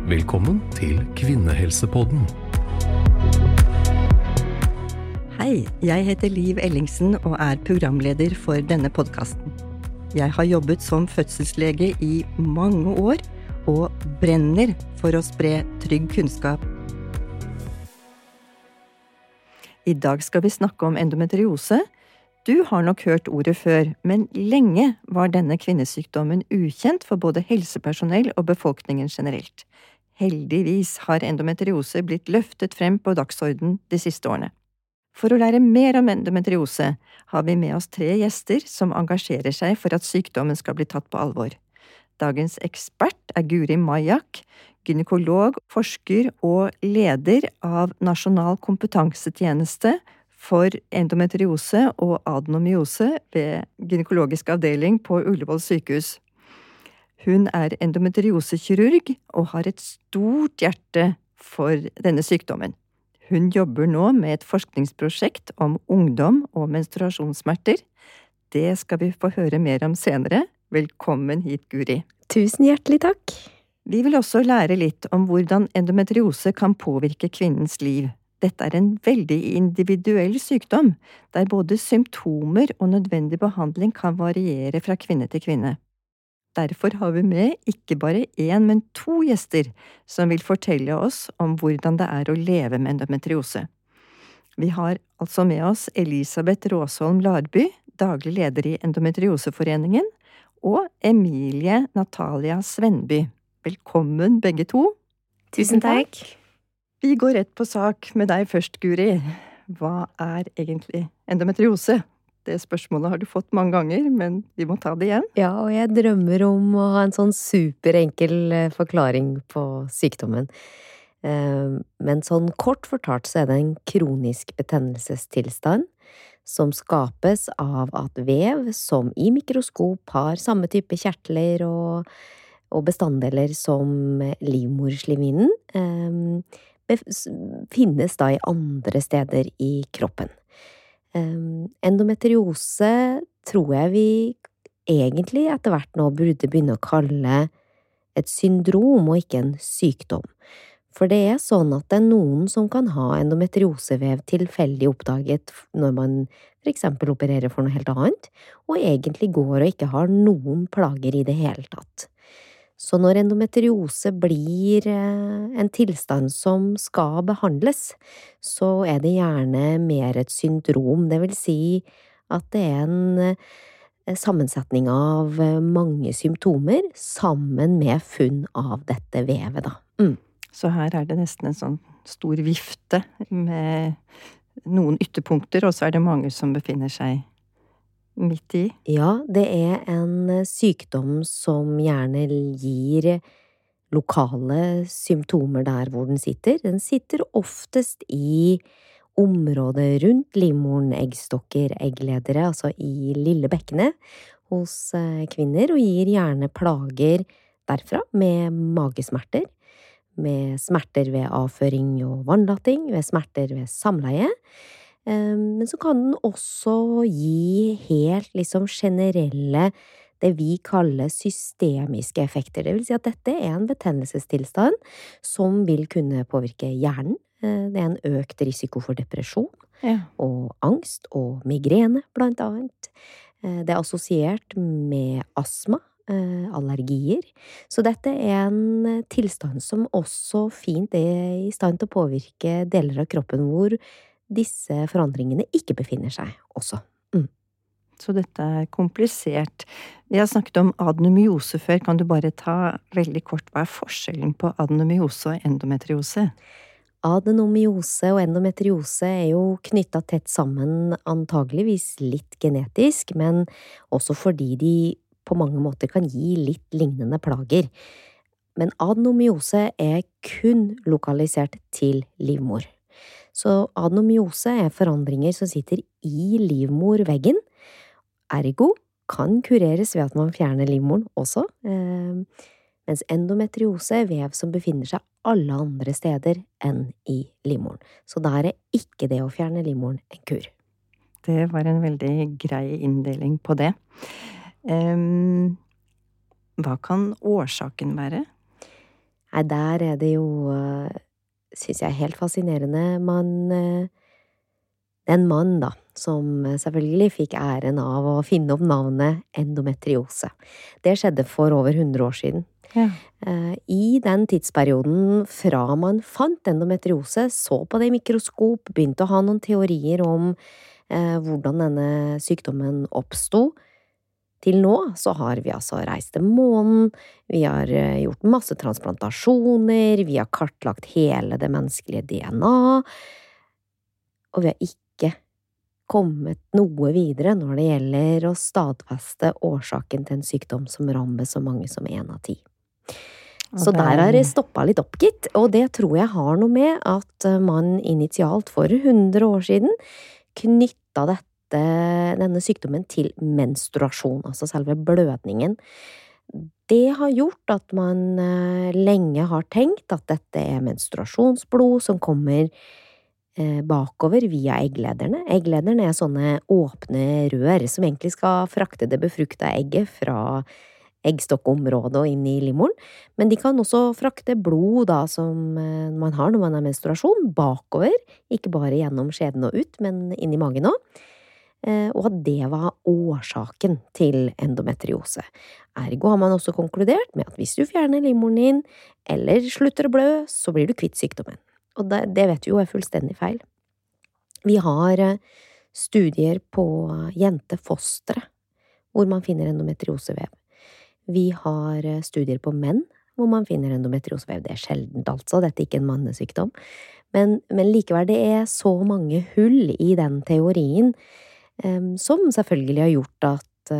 Velkommen til Kvinnehelsepodden. Hei, jeg heter Liv Ellingsen og programleder for denne podcasten. Jeg har jobbet som fødselslege i mange år og brenner for å spre trygg kunnskap. I dag skal vi snakke om endometriose. Du har nok hørt ordet før, men lenge var denne kvinnesykdommen ukjent for både helsepersonell og befolkningen generelt. Heldigvis har endometriose blitt løftet frem på dagsorden de siste årene. For å lære mer om endometriose har vi med oss 3 gjester som engasjerer seg for at sykdommen skal bli tatt på alvor. Dagens ekspert Guri Majak, gynekolog, forsker og leder av Nasjonal kompetansetjeneste for endometriose og adenomyose ved gynekologisk avdeling på Ullevål sykehus. Hun endometriosekirurg og har et stort hjerte for denne sykdommen. Hun jobber nå med et forskningsprosjekt om ungdom og menstruasjonssmerter. Det skal vi få høre mer om senere. Velkommen hit, Guri. Tusen hjertelig takk. Vi vil også lære litt om hvordan endometriose kan påvirke kvinnens liv. Dette en veldig individuell sykdom, der både symptomer og nødvendig behandling kan variere fra kvinne til kvinne. Derfor har vi med ikke bare 1, men 2 gjester som vil fortelle oss om hvordan det å leve med endometriose. Vi har altså med oss Elisabeth Råsholm Larby, daglig leder i Endometrioseforeningen, og Emilie Natalia Svenby. Velkommen begge 2. Tusen takk. Vi går rett på sak med deg først, Guri. Hva egentlig endometriose? Det spørsmålet har du fått mange ganger, men vi må ta det igjen. Ja, og jeg drømmer om å ha en sånn superenkel forklaring på sykdommen. Men sånn kort fortalt så det en kronisk betennelsestilstand som skapes av at vev som i mikroskop har samme type kjertler og bestanddeler som livmorslimhinnen, finnes da i andre steder i kroppen. Endometriose tror jeg vi egentlig etter hvert nå burde begynne å kalle et syndrom og ikke en sykdom. For det sånn at det noen som kan ha endometriosevev tilfeldig oppdaget når man for eksempel opererer for noe helt annet, og egentlig går og ikke har noen plager i det hele tatt. Så når endometriose blir en tilstand som skal behandles, så det gjerne mer et syndrom, det vil si at det en sammensetning av mange symptomer sammen med funn av dette vevet da. Så her det nesten en sånn stor vifte med noen ytterpunkter, og så det mange som befinner seg midt i. Ja, det en sykdom som gjerne gir lokale symptomer der hvor den sitter. Den sitter oftest i området rundt livmoren, eggstokker, eggledere, altså i lille bekkene hos kvinner, og gir gjerne plager derfra med magesmerter, med smerter ved avføring og vannlating, ved smerter ved samleie. Men så kan den også gi helt generelle, det vi kaller systemiske effekter. Det vil si at dette en betennelsestilstand som vil kunne påvirke hjernen. Det en økt risiko for depresjon, og angst og migrene blant annet. Det assosiert med astma, allergier. Så dette en tilstand som også fint i stand til å påvirke deler av kroppen hvor disse forandringene ikke befinner seg også. Så dette komplisert. Vi har snakket om adenomyose før. Kan du bare ta veldig kort, hva forskjellen på adenomyose og endometriose? Adenomyose og endometriose jo knyttet tett sammen, antageligvis litt genetisk, men også fordi de på mange måter kan gi litt lignende plager. Men adenomyose kun lokalisert til livmor. Så adenomyose forandringer som sitter i livmorveggen, ergo kan kureres ved at man fjerner livmoren også, mens endometriose vev som befinner seg alle andre steder enn i livmoren. Så der ikke det å fjerne livmoren en kur. Det var en veldig grei inndeling på det. Hva kan årsaken være? Nei, der det jo, synes jeg, helt fascinerende. Det en mann da, som selvfølgelig fikk æren av å finne opp navnet endometriose. Det skjedde for over 100 år siden. Ja. I den tidsperioden fra man fant endometriose, så på det i mikroskop, begynte å ha noen teorier om hvordan denne sykdommen oppstod. Til nå så har vi altså reist til månen, vi har gjort masse transplantasjoner, vi har kartlagt hele det menneskelige DNA, og vi har ikke kommet noe videre når det gjelder å stadfeste årsaken til en sykdom som rammer så mange som 1 av 10. Så der har det stoppet litt opp, gitt, og det tror jeg har noe med at man initialt for 100 år siden knyttet denne sykdommen til menstruasjon, altså selve blødningen. Det har gjort at man lenge har tenkt at dette menstruasjonsblod som kommer bakover via egglederne. Egglederne sånne åpne rør som egentlig skal frakte det befrukta egget fra eggstokkområdet og inn i livmoren, men de kan også frakte blod da, som man har når man har menstruasjon, bakover, ikke bare gjennom skjeden og ut, men inn i magen også. Og at det var årsaken til endometriose. Ergo har man også konkludert med at hvis du fjerner livmoren din, eller slutter å blø, så blir du kvitt sykdommen. Og det vet vi jo fullstendig feil. Vi har studier på jentefostre, hvor man finner endometriosevev. Vi har studier på menn, hvor man finner endometriosevev. Det sjeldent altså, dette ikke en mannesykdom. Men likevel, det så mange hull i den teorien, som selvfølgelig har gjort at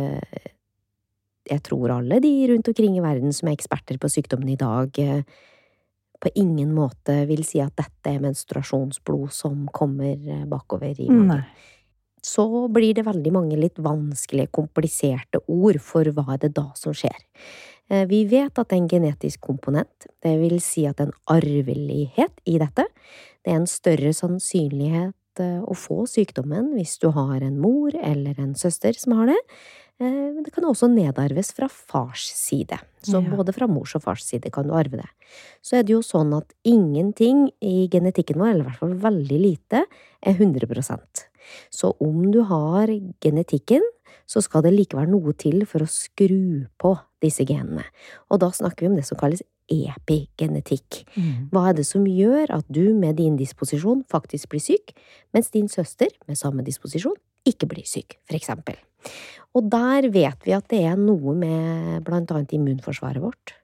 jeg tror alle de rundt omkring i verden som eksperter på sykdommen i dag på ingen måte vil si at dette menstruasjonsblod som kommer bakover i magen. Nei. Så blir det veldig mange litt vanskelige, kompliserte ord for hva det da som skjer. Vi vet at det en genetisk komponent, det vil si at en arvelighet i dette. Det en større sannsynlighet å få sykdommen hvis du har en mor eller en søster som har det. Men det kan også nedarves fra fars side. Så både fra mors og fars side kan du arve det. Så det jo sånn at ingenting i genetikken vår, eller i hvert fall veldig lite, 100%. Så om du har genetikken, så skal det likevel noe til for å skru på disse genene. Og da snakker vi om det som kalles epigenetikk. Hva det som gjør at du med din disposisjon faktisk blir syk, mens din søster med samme disposisjon ikke blir syk, for eksempel. Og der vet vi at det noe med blant annet immunforsvaret vårt.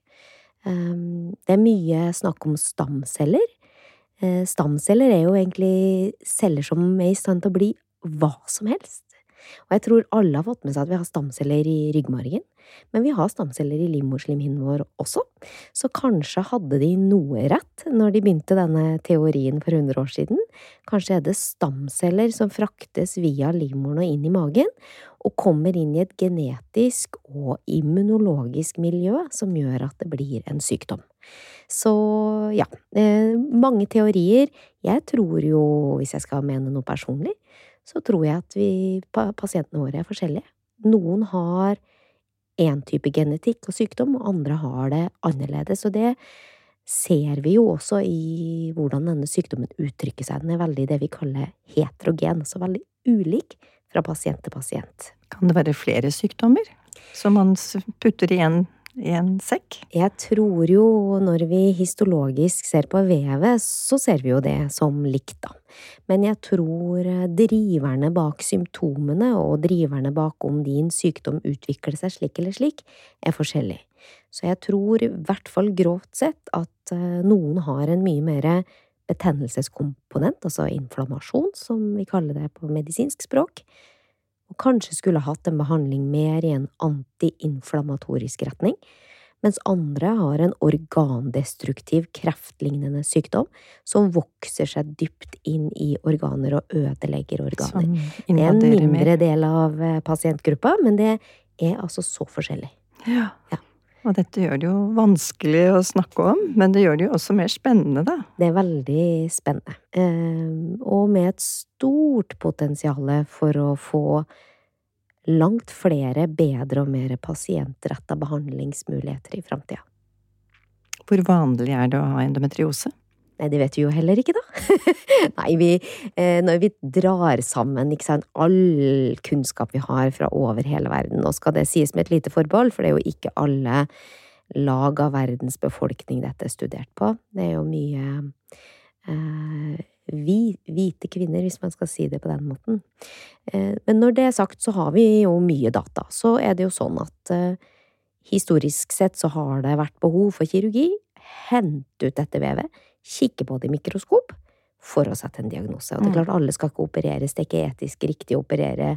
Det mye snakk om stamceller. Stamceller jo egentlig celler som i stand til å bli hva som helst. Og jeg tror alle har fått med seg at vi har stamceller i ryggmargen, men vi har stamceller i livmorslimhinnen vår også. Så kanskje hadde de noe rett når de begynte denne teorien for 100 år siden. Kanskje det stamceller som fraktes via livmoren og inn i magen, og kommer inn i et genetisk og immunologisk miljø som gjør at det blir en sykdom. Så ja, mange teorier. Jeg tror jo, hvis jeg skal mene noe personlig, så tror jeg at pasientene våre forskjellige. Noen har en type genetikk og sykdom, og andre har det annerledes. Og det ser vi jo også i hvordan denne sykdommen uttrykker seg. Den veldig det vi kaller heterogen, så veldig ulik fra pasient til pasient. Kan det være flere sykdommer som man putter i en sekk? Jeg tror jo, når vi histologisk ser på vevet, så ser vi jo det som likt da. Men jeg tror driverne bak symptomene og driverne bak om din sykdom utvikler seg slik eller slik, forskjellig. Så jeg tror i hvert fall grovt sett at noen har en mye mer betennelseskomponent, altså inflammasjon, som vi kaller det på medisinsk språk, og kanskje skulle hatt en behandling mer i en antiinflammatorisk retning, mens andre har en organdestruktiv, kreftlignende sykdom som vokser seg dypt inn i organer og ødelegger organer. Det en mindre del av pasientgruppa, men det altså så forskjellig. Ja. Og dette gjør det jo vanskelig å snakke om, men det gjør det jo også mer spennende, da. Det veldig spennende. Og med et stort potensial for å få langt flere bedre og mer pasientrettet behandlingsmuligheter i fremtiden. Hvor vanlig er det å ha endometriose? Nei, det vet vi jo heller ikke, da. Nei, når vi drar sammen, ikke sant, all kunnskap vi har fra over hele verden, nå skal det sies med et lite forbehold, for det er jo ikke alle lag av verdens befolkning dette er studert på. Det er jo mye hvite kvinner, hvis man skal si det på den måten. Men når det er sagt, så har vi jo mye data. Så er det jo sånn at historisk sett så har det vært behov for kirurgi, hente ut dette vevet, kikke på det i mikroskop for å sette en diagnose. Og det er klart, alle skal ikke opereres, det er ikke etisk riktig å operere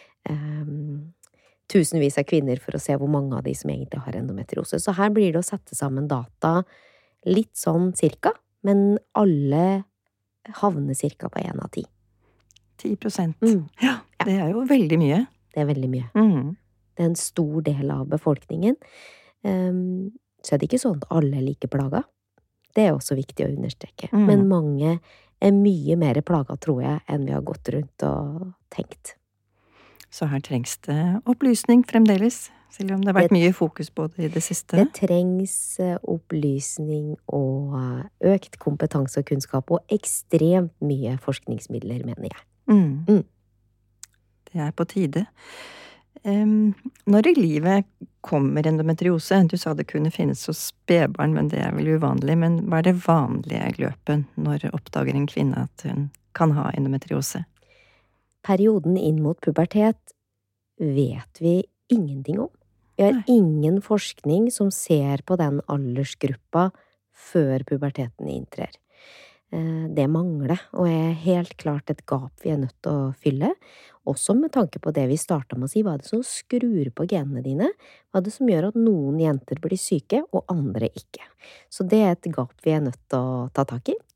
tusenvis av kvinner for å se hvor mange av de som egentlig har endometriose. Så her blir det å sette sammen data litt sånn cirka, men alle havner cirka på 1 av 10. 10%. Ja, det er jo veldig mye. Det er veldig mye. Det er en stor del av befolkningen. Så er det ikke sånn at alle er like plaga. Det er også viktig å understreke. Men mange er mye mer plaga, tror jeg, enn vi har gått rundt og tenkt. Så her trengs det opplysning fremdeles, selv om det har vært mye fokus på det i det siste. Det trengs opplysning og økt kompetanse og kunnskap, og ekstremt mye forskningsmidler, mener jeg. Det er på tide. Når i livet kommer endometriose? Du sa det kunne finnes hos spedbarn, men det er vel uvanlig. Men hva er det vanlige løpet når oppdager en kvinne at hun kan ha endometriose? Perioden inn mot pubertet vet vi ingenting om. Vi har ingen forskning som ser på den aldersgruppa før puberteten inntrer. Det mangler, og er helt klart et gap vi er nødt til å fylle. Også med tanke på det vi startet med å si, hva er det som skrur på genene dine? Hva er det som gjør at noen jenter blir syke, og andre ikke? Så det er et gap vi er nødt til å ta tak i.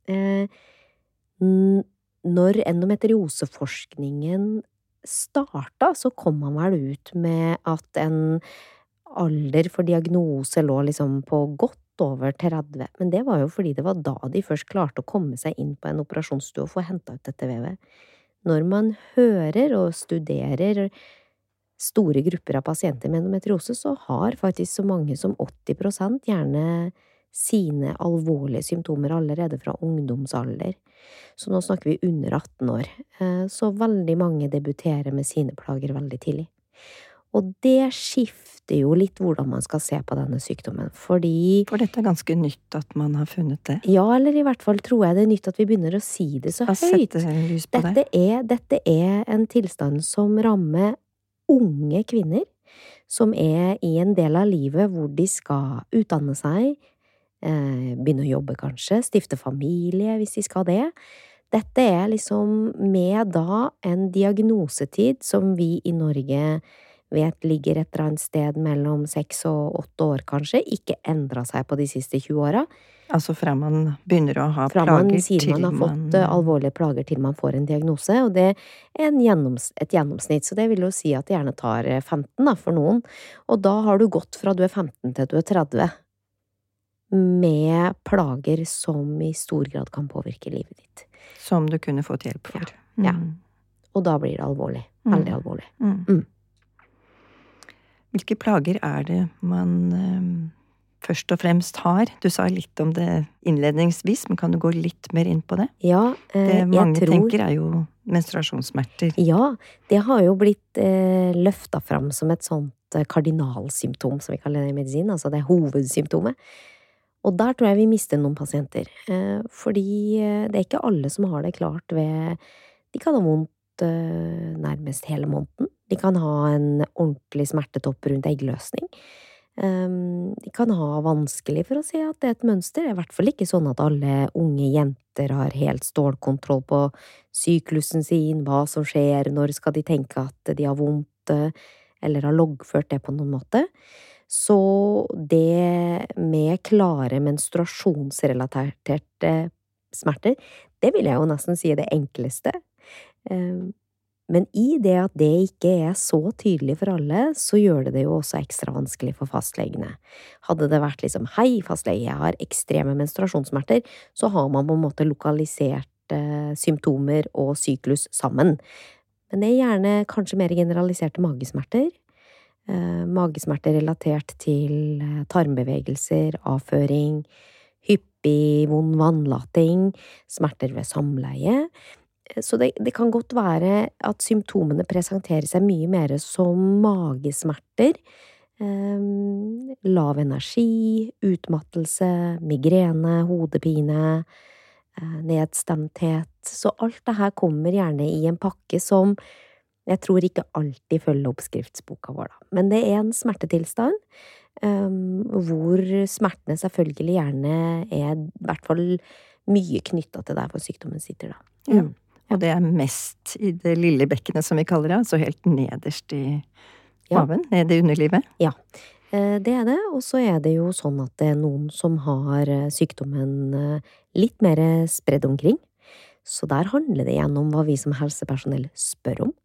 Når endometrioseforskningen startet, så kom man vel ut med at en alder for diagnose lå liksom på godt over 30, men det var jo fordi det var da de først klarte å komme seg inn på en operasjonsstue og få hentet ut dette vevet. Når man hører og studerer store grupper av pasienter med endometriose, så har faktisk så mange som 80% gjerne sine alvorlige symptomer allerede fra ungdomsalder. Så nå snakker vi under 18 år. Så veldig mange debuterer med sine plager veldig tidlig. Og det skifter jo litt hvordan man skal se på denne sykdommen, fordi... For dette er ganske nytt at man har funnet det. Ja, eller i hvert fall tror jeg det er nytt at vi begynner å si det så høyt. Lys på dette er en tilstand som rammer unge kvinner, som er i en del av livet hvor de skal utdanne seg, begynne å jobbe kanskje, stifte familie hvis de skal det. Dette er liksom med da en diagnosetid som vi i Norge vet ligger et eller annet sted mellom 6 og 8 år kanskje, ikke endret seg på de siste 20 åra. Altså fra man begynner å ha plager til man har fått alvorlige plager til man får en diagnose, og det er et gjennomsnitt, så det vil jo si at det gjerne tar 15 da, for noen. Og da har du gått fra du er 15 til du er 30, med plager som i stor grad kan påvirke livet ditt. Som du kunne fått hjelp for. Ja. Og da blir det alvorlig. Veldig alvorlig. Hvilke plager er det man først og fremst har? Du sa litt om det innledningsvis, men kan du gå litt mer inn på det? Ja, det mange tenker er jo menstruasjonssmerter. Ja, det har jo blitt løftet fram som et sånt kardinalsymptom, som vi kaller det i medisin, altså det hovedsymptomet. Og der tror jeg vi mister noen pasienter, fordi det er ikke alle som har det klart ved... De kan ha vondt nærmest hele måneden. De kan ha en ordentlig smertetopp rundt eggløsning. De kan ha vanskelig for å se at det er et mønster. Det er i hvert fall ikke sånn at alle unge jenter har helt stålkontroll på syklusen sin, hva som skjer, når skal de tenke at de har vondt, eller har loggført det på noen måte. Så det med klare menstruasjonsrelaterte smerter, det vil jeg jo nesten si er det enkleste. Men i det at det ikke er så tydelig for alle, så gjør det jo også ekstra vanskelig for fastlegene. Hadde det vært liksom, hei fastlege, jeg har ekstreme menstruasjonssmerter, så har man på en måte lokalisert symptomer og syklus sammen. Men det er gjerne kanskje mer generaliserte magesmerter, Magesmerter relatert til tarmbevegelser, avføring, hyppig vond vannlating, smerter ved samleie. Så det kan godt være at symptomene presenterer seg mye mer som magesmerter, lav energi, utmattelse, migrene, hodepine, nedstemthet. Så alt det her kommer gjerne i en pakke som jeg tror ikke alltid følger oppskriftsboka vår, da. Men det er en smertetilstand, hvor smertene selvfølgelig gjerne er i hvert fall mye knyttet til der hvor sykdommen sitter, da. Ja. Og det er mest i det lille bekkenet, som vi kaller det, altså helt nederst i maven, ned i underlivet. Ja, det er det. Og så er det jo sånn at det er noen som har sykdommen litt mer spredd omkring. Så der handler det igjen om hva vi som helsepersonell spør om.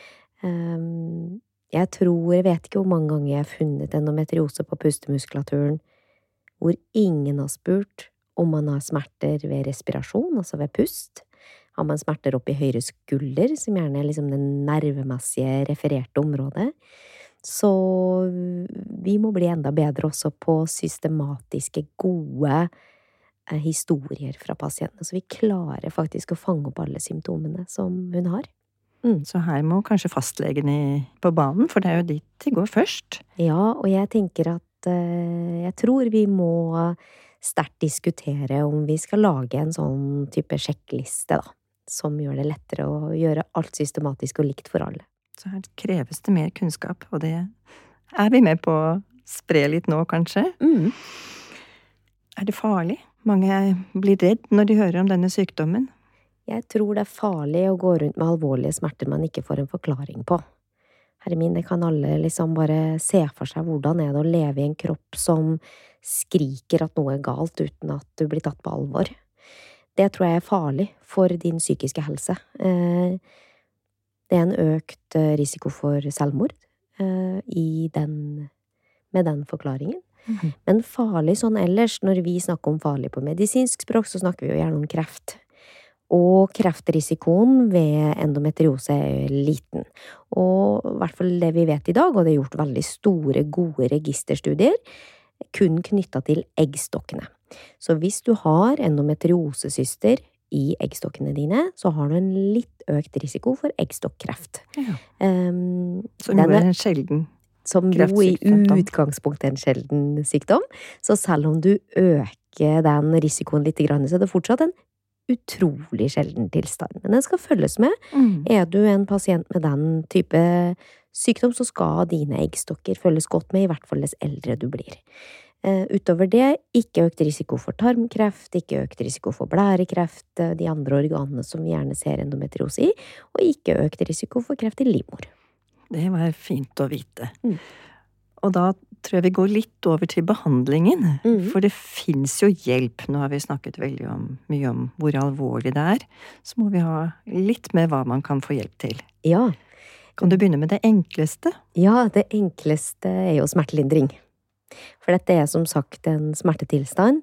Jeg vet ikke hvor mange ganger jeg har funnet endometriose på pustemuskulaturen, hvor ingen har spurt om man har smerter ved respirasjon, altså ved pust. Har man smerter opp i høyre skulder, som gjerne er liksom det nervemessige refererte området. Så vi må bli enda bedre også på systematiske, gode historier fra pasientene, så vi klarer faktisk å fange opp alle symptomene som hun har. Så her må kanskje fastlegen på banen, for det er jo dit de går først. Ja, og jeg tenker at jeg tror vi må sterkt diskutere om vi skal lage en sånn type sjekkliste, da, som gjør det lettere å gjøre alt systematisk og likt for alle. Så her kreves det mer kunnskap, og det er vi med på å spre litt nå, kanskje. Er det farlig? Mange blir redd når de hører om denne sykdommen. Jeg tror det er farlig å gå rundt med alvorlige smerter man ikke får en forklaring på. Herre min, det kan alle liksom bare se for seg hvordan er det å leve i en kropp som skriker at noe er galt uten at du blir tatt på alvor. Det tror jeg er farlig for din psykiske helse. Det er en økt risiko for selvmord med den forklaringen. Men farlig sånn ellers, når vi snakker om farlig på medisinsk språk, så snakker vi jo gjerne om kreft. Og kreftrisikoen ved endometriose er liten. Og i hvert fall det vi vet i dag, og det er gjort veldig store, gode registerstudier, kun knyttet til eggstokkene. Så hvis du har endometriosesyster i eggstokkene dine, så har du en litt økt risiko for eggstokkreft. Ja. Som jo er en sjelden som jo i utgangspunktet er en sjelden sykdom. Så selv om du øker den risikoen litt, så er det fortsatt en utrolig sjelden tilstand. Men den skal følges med. Er du en pasient med den type sykdom, så skal dine eggstokker følges godt med, i hvert fall dess eldre du blir. Utover det, ikke økt risiko for tarmkreft, ikke økt risiko for blærekreft, de andre organene som vi gjerne ser endometriose i, og ikke økt risiko for kreft i livmor. Det var fint å vite. Og da tror jeg vi går litt over til behandlingen, for det finnes jo hjelp. Nå har vi snakket mye om hvor alvorlig det er, så må vi ha litt med hva man kan få hjelp til. Ja. Kan du begynne med det enkleste? Ja, det enkleste er jo smertelindring. For dette er som sagt en smertetilstand,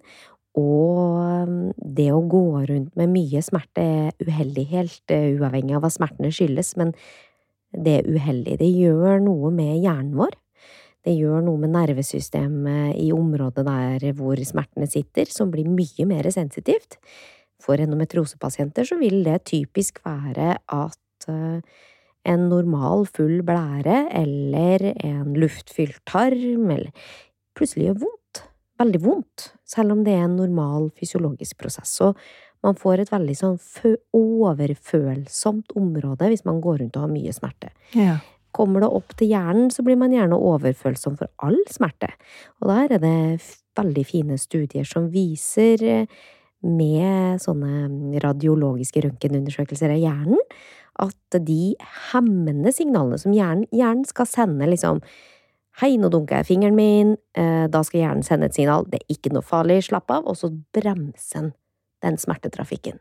og det å gå rundt med mye smerte er uheldig, helt uavhengig av hva smertene skyldes, men det er uheldig. Det gjør noe med hjernen vår. Det gjør noe med nervesystemet i området der hvor smertene sitter, som blir mye mer sensitivt. For endometriosepasienter så vil det typisk være at en normal full blære eller en luftfylt tarm eller plutselig gjør vondt. Veldig vondt, selv om det er en normal fysiologisk prosess. Så man får et veldig sånn overfølsomt område hvis man går rundt og har mye smerte. Ja. Kommer det opp til hjernen, så blir man gjerne overfølsom for all smerte. Og der er det veldig fine studier som viser med sånne radiologiske røntgenundersøkelser av hjernen, at de hemmende signalene som hjernen skal sende liksom, hei, nå dunker jeg fingeren min, da skal hjernen sende et signal, det er ikke noe farlig, slapp av, og så bremser den smertetrafikken.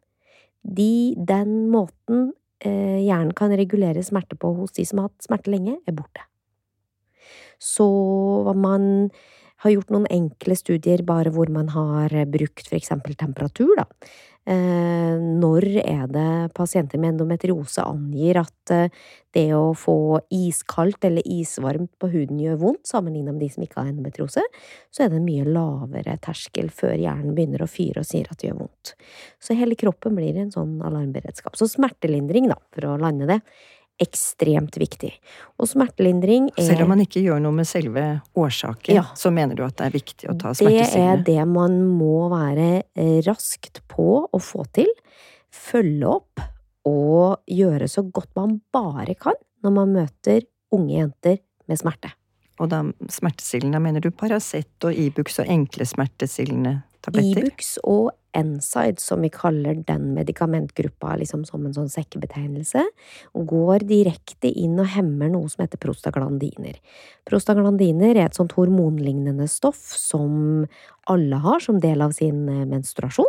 Den måten hjernen kan regulere smerte på hos de som har hatt smerte lenge, er borte. Så man har gjort noen enkle studier bare hvor man har brukt for eksempel temperatur, da. Når det pasienter med endometriose angir at det å få iskaldt eller isvarmt på huden gjør vondt, sammenlignet med de som ikke har endometriose, så det en mye lavere terskel før hjernen begynner å fyre og sier at det gjør vondt. Så hele kroppen blir en sånn alarmberedskap. Så smertelindring, da, for å lande det, ekstremt viktig. Og smertelindring Selv om man ikke gjør noe med selve årsaken, så mener du at det viktig å ta smertestillende? Det det man må være raskt på å få til, følge opp og gjøre så godt man bare kan når man møter unge jenter med smerte. Og da smertestillende, mener du Paracet og Ibux og enkle smertestillende tabletter? Ibux og NSAID, som vi kaller den medikamentgruppa liksom som en sånn sekkebetegnelse, går direkte inn og hemmer noe som heter prostaglandiner. Prostaglandiner et sånt hormonlignende stoff som alle har som del av sin menstruasjon,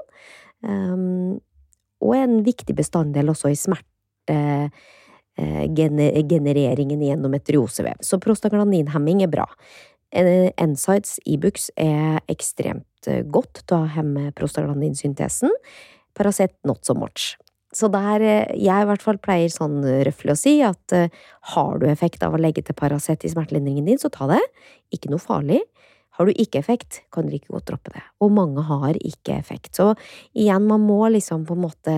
og en viktig bestanddel også i smertegenereringen i endometriosevev. Så prostaglandinhemming bra. NSAIDs Ibux ekstremt godt til å hemme prostaglandinsyntesen. Paracet not so much. Så der jeg i hvert fall pleier sånn røffelig å si at har du effekt av å legge til Paracet i smertelindringen din, så ta det. Ikke noe farlig. Har du ikke effekt, kan du like godt droppe det. Og mange har ikke effekt. Så igjen, man må liksom på en måte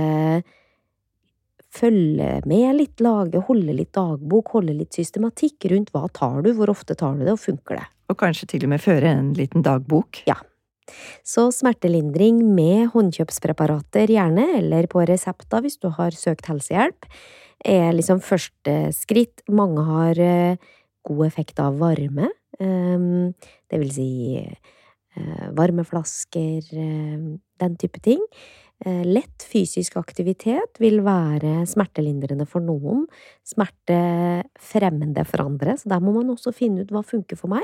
følge med litt, holde litt dagbok, holde litt systematikk rundt hva tar du, hvor ofte tar du det, og funker det. Og kanskje til og med føre en liten dagbok. Ja. Så smertelindring med håndkjøpspreparater gjerne, eller på resept da, hvis du har søkt helsehjelp, liksom første skritt. Mange har god effekt av varme, det vil si varmeflasker, den type ting. Lett fysisk aktivitet vil være smertelindrende for noen, smertefremmende for andre, så der må man også finne ut hva funker for meg.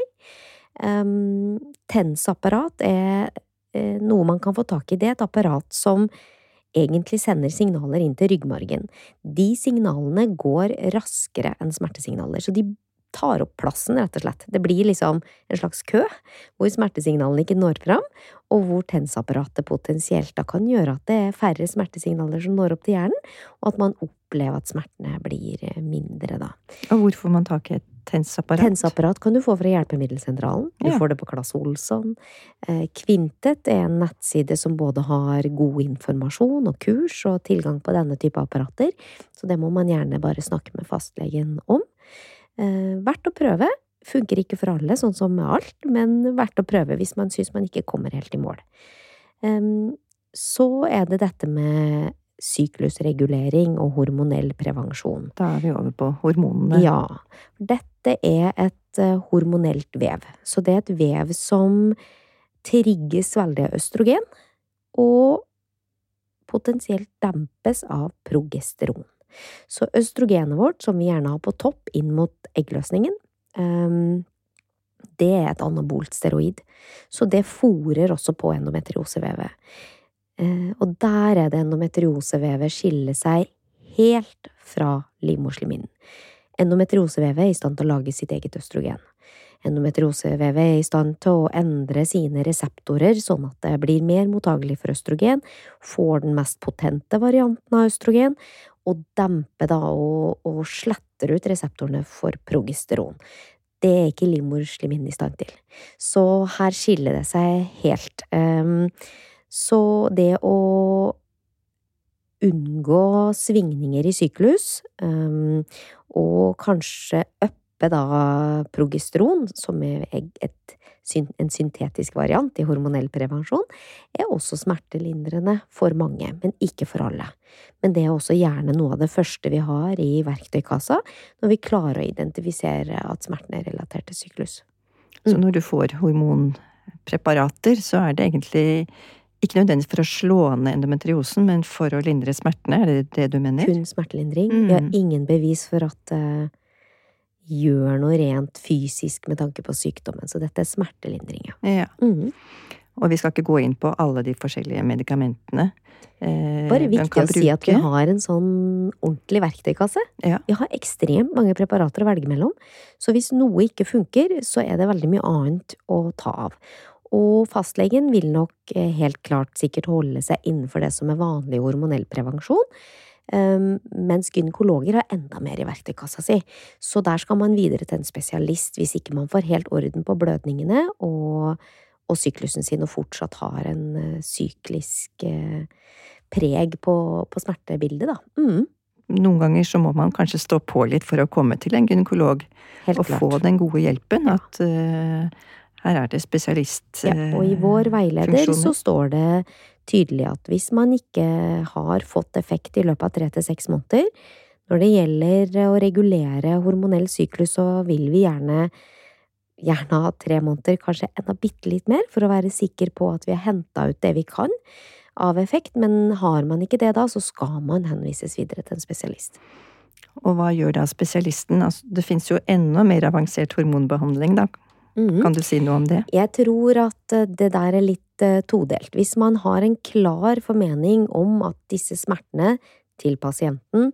TENS-apparat noe man kan få tak i. Det et apparat som egentlig sender signaler inn til ryggmargen. De signalene går raskere enn smertesignaler, så de tar opp plassen, rett og slett. Det blir liksom en slags kø, hvor smertesignalene ikke når fram, og hvor TENS-apparatet potensielt da kan gjøre at det færre smertesignaler som når opp til hjernen, og at man opplever at smertene blir mindre da. Og hvor får man tak i et TENS-apparat? TENS-apparat kan du få fra Hjelpemiddelsentralen. Du får det på Claes Olsson. Quintet en nettside som både har god informasjon og kurs og tilgang på denne type apparater, så det må man gjerne bare snakke med fastlegen om. Verdt å prøve. Funker ikke for alle, sånn som med alt, men verdt å prøve hvis man synes man ikke kommer helt i mål. Så det dette med syklusregulering og hormonell prevensjon. Da vi over på hormonene. Ja. Dette et hormonelt vev. Så det et vev som trigges veldig av østrogen, og potensielt dempes av progesteron. Så østrogenet vårt, som vi gjerne har på topp inn mot eggløsningen, det et anabolt steroid. Så det fôrer også på endometriosevevet. Og der det endometriosevevet skiller seg helt fra livmorslimhinnen. Endometriosevevet i stand til å lage sitt eget østrogen. Endometriosevevet i stand til å endre sine reseptorer sånn at det blir mer mottagelig for østrogen, får den mest potente varianten av østrogen, og demper da og sletter ut reseptorene for progesteron. Det ikke livmorslimhinnen i stand til. Så her skiller det seg helt. Så det å unngå svingninger i syklus, og kanskje øppe da progesteron, som en syntetisk variant i hormonell prevensjon, også smertelindrende for mange, men ikke for alle. Men det også gjerne noe av det første vi har i verktøykassa, når vi klarer å identifisere at smerten relatert til syklus. Så når du får hormonpreparater, så det egentlig ikke nødvendigvis for å slå ned endometriosen, men for å lindre smertene, det det du mener? Kun smertelindring. Vi har ingen bevis for at gjør noe rent fysisk med tanke på sykdommen, så dette smertelindring, ja. Og vi skal ikke gå inn på alle de forskjellige medikamentene. Bare viktig å si at vi har en sånn ordentlig verktøykasse. Ja. Vi har ekstremt mange preparater å velge mellom, så hvis noe ikke funker, så det veldig mye annet å ta av. Og fastlegen vil nok helt klart sikkert holde seg innenfor det som vanlig hormonell prevensjon, mens gynekologer har enda mer i verktøykassa si. Så der skal man videre til en spesialist hvis ikke man får helt orden på blødningene og syklusen sin, og fortsatt har en syklisk preg på smertebildet, da. Noen ganger så må man kanskje stå på litt for å komme til en gynekolog og få den gode hjelpen, at her det spesialist og i vår veileder så står det tydelig at hvis man ikke har fått effekt i løpet av 3 til 6 måneder, når det gjelder å regulere hormonell syklus, så vil vi gjerne ha 3 måneder, kanskje enda bitte litt mer, for å være sikker på at vi har hentet ut det vi kan av effekt, men har man ikke det da, så skal man henvises videre til en spesialist. Og hva gjør da spesialisten? Altså, det finnes jo enda mer avansert hormonbehandling da. Kan du si noe om det? Jeg tror at det der litt todelt. Hvis man har en klar formening om at disse smertene til pasienten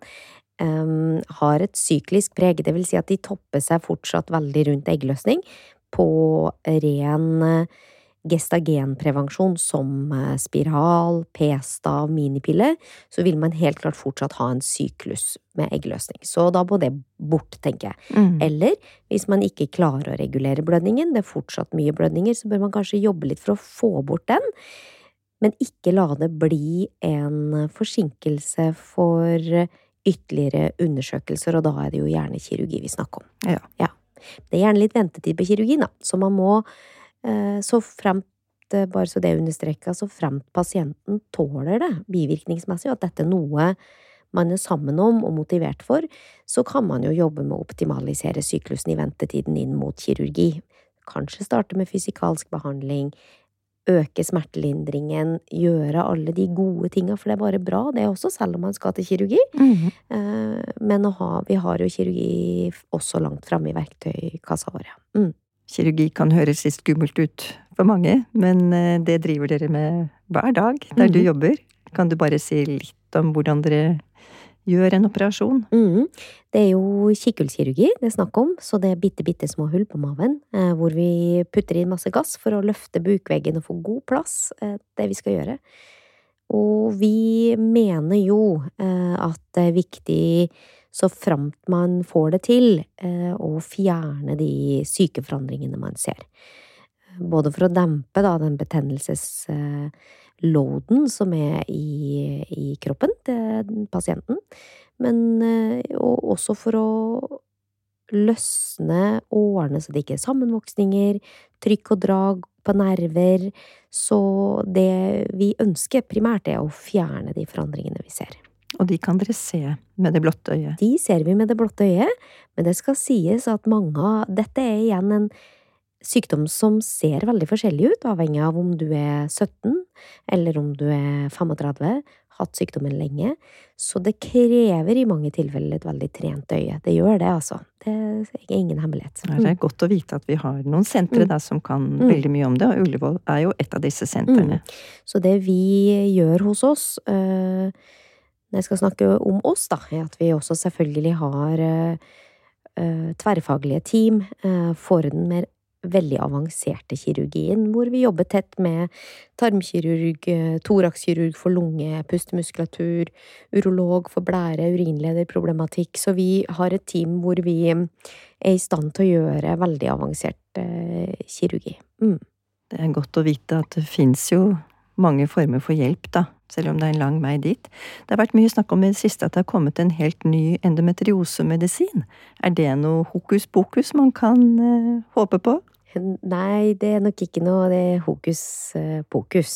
har et syklisk preg, det vil si at de topper seg fortsatt veldig rundt eggløsning på ren gestagenprevensjon som spiral, p-stav, minipille, så vil man helt klart fortsatt ha en syklus med eggløsning. Så da må det bort, tenker jeg. Eller hvis man ikke klarer å regulere blødningen, det fortsatt mye blødninger, så bør man kanskje jobbe litt for å få bort den, men ikke la det bli en forsinkelse for ytterligere undersøkelser, og da det jo gjerne kirurgi vi snakker om. Ja. Det gjerne litt ventetid på kirurgien, da, så man må så fremt, bare så det understrekket, så fremt pasienten tåler det bivirkningsmessig, og at dette noe man sammen om og motivert for, så kan man jo jobbe med å optimalisere syklusen i ventetiden inn mot kirurgi. Kanskje starte med fysikalsk behandling, øke smertelindringen, gjøre alle de gode tingene, for det bare bra, det også, selv om man skal til kirurgi. Men vi har jo kirurgi også langt fremme i verktøykassa vår. Kirurgi kan høres litt skummelt ut for mange, men det driver dere med hver dag der du jobber. Kan du bare si litt om hvordan dere gjør en operasjon? Det jo kikkhullskirurgi det snakk om, så det bitte små hull på maven, hvor vi putter inn masse gass for å løfte bukveggen og få god plass, det vi skal gjøre. Og vi mener jo at det viktig så fremt man får det til å fjerne de sykeforandringene man ser. Både for å dempe da, den betennelsesloaden som i kroppen til pasienten, men også for å løsne årene så det ikke sammenvoksninger, trykk og drag på nerver, så det vi ønsker primært å fjerne de forandringene vi ser. Og de kan dere se med det blotte øyet? De ser vi med det blotte øyet, men det skal sies at dette igjen en sykdom som ser veldig forskjellig ut, avhengig av om du 17, eller om du 35, hatt sykdommen lenge, så det krever i mange tilfeller et veldig trent øye. Det gjør det, altså. Det ingen hemmelighet. Det godt å vite at vi har noen sentre der som kan veldig mye om det, og Ullevål jo et av disse sentrene. Så det vi gjør hos oss, når jeg skal snakke om oss, da, at vi også selvfølgelig har tverrfaglige team for den mer veldig avanserte kirurgien, hvor vi jobber tett med tarmkirurg, thoraxkirurg for lunge, pustemuskulatur, urolog for blære, urinlederproblematikk, så vi har et team hvor vi i stand til å gjøre veldig avansert kirurgi. Det godt å vite at det finnes jo mange former for hjelp, da, selv om det en lang vei dit. Det har vært mye snakk om i det siste at det har kommet en helt ny endometriosemedisin. Det noe hokus pokus man kan håpe på? Nei, det nok ikke noe det hokus pokus.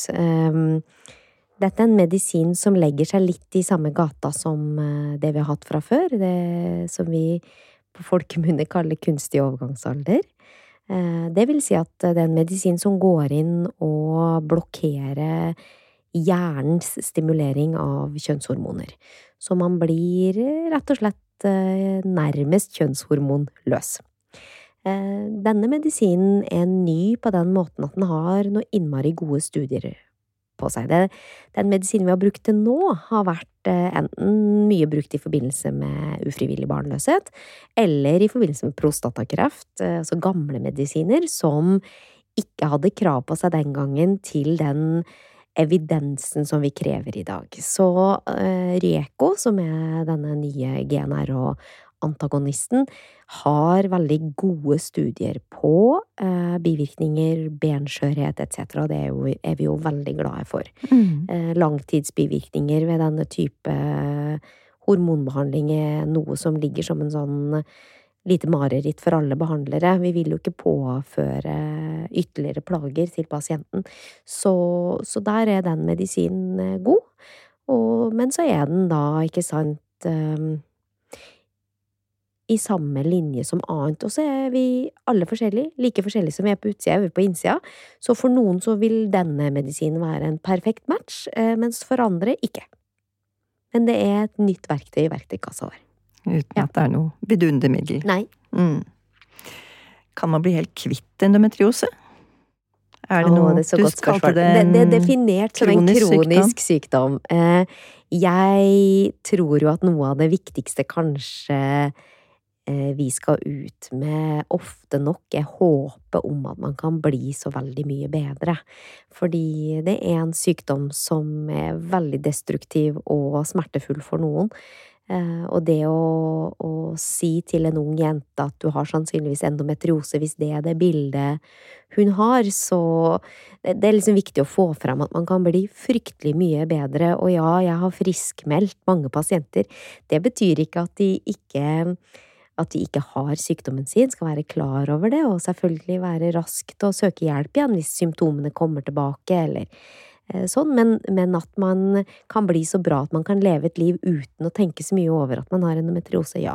Dette en medisin som legger seg litt i samme gata som det vi har hatt fra før, det som vi på folkemunne kaller kunstig overgangsalder. Det vil si at det en medisin som går inn og blokkerer hjernens stimulering av kjønnshormoner. Så man blir rett og slett nærmest kjønnshormonløs. Denne medisinen ny på den måten at den har noe innmari gode studier på seg. Den medisinen vi har brukt til nå, har vært enten mye brukt i forbindelse med ufrivillig barnløshet, eller i forbindelse med prostatakreft, altså gamle medisiner som ikke hadde krav på seg den gangen til den evidensen som vi krever i dag. Så Reko, som denne nye GNR og antagonisten, har veldig gode studier på bivirkninger, benskjørhet etc., og det vi jo veldig glade for. Langtidsbivirkninger ved denne type hormonbehandling noe som ligger som en sånn lite mareritt for alle behandlere. Vi vil jo ikke påføre ytterligere plager til pasienten. Så der den medisinen god. Men så den da, ikke sant, i samme linje som annet. Og så vi alle forskjellige, like forskjellige som vi på utsida, vi på innsida. Så for noen så vil denne medisinen være en perfekt match, mens for andre ikke. Men det et nytt verktøy i verktøykassa vår. Uten at det noe vidundermiddel. Nei. Kan man bli helt kvitt endometriose? Det noe det så godt spørsmål. Det definert som en kronisk sykdom. Jeg tror jo at noe av det viktigste kanskje vi skal ut med ofte nok håpet om at man kan bli så veldig mye bedre. Fordi det en sykdom som veldig destruktiv og smertefull for noen. Og det å si til en ung jente at du har sannsynligvis endometriose hvis det bildet hun har, så det liksom viktig å få frem at man kan bli fryktelig mye bedre. Og ja, jeg har friskmeldt mange pasienter. Det betyr ikke at de ikke har sykdommen sin, skal være klar over det, og selvfølgelig være raskt å søke hjelp igjen hvis symptomene kommer tilbake, eller sånn, men at man kan bli så bra at man kan leve et liv uten å tenke så mye over at man har endometriose, ja.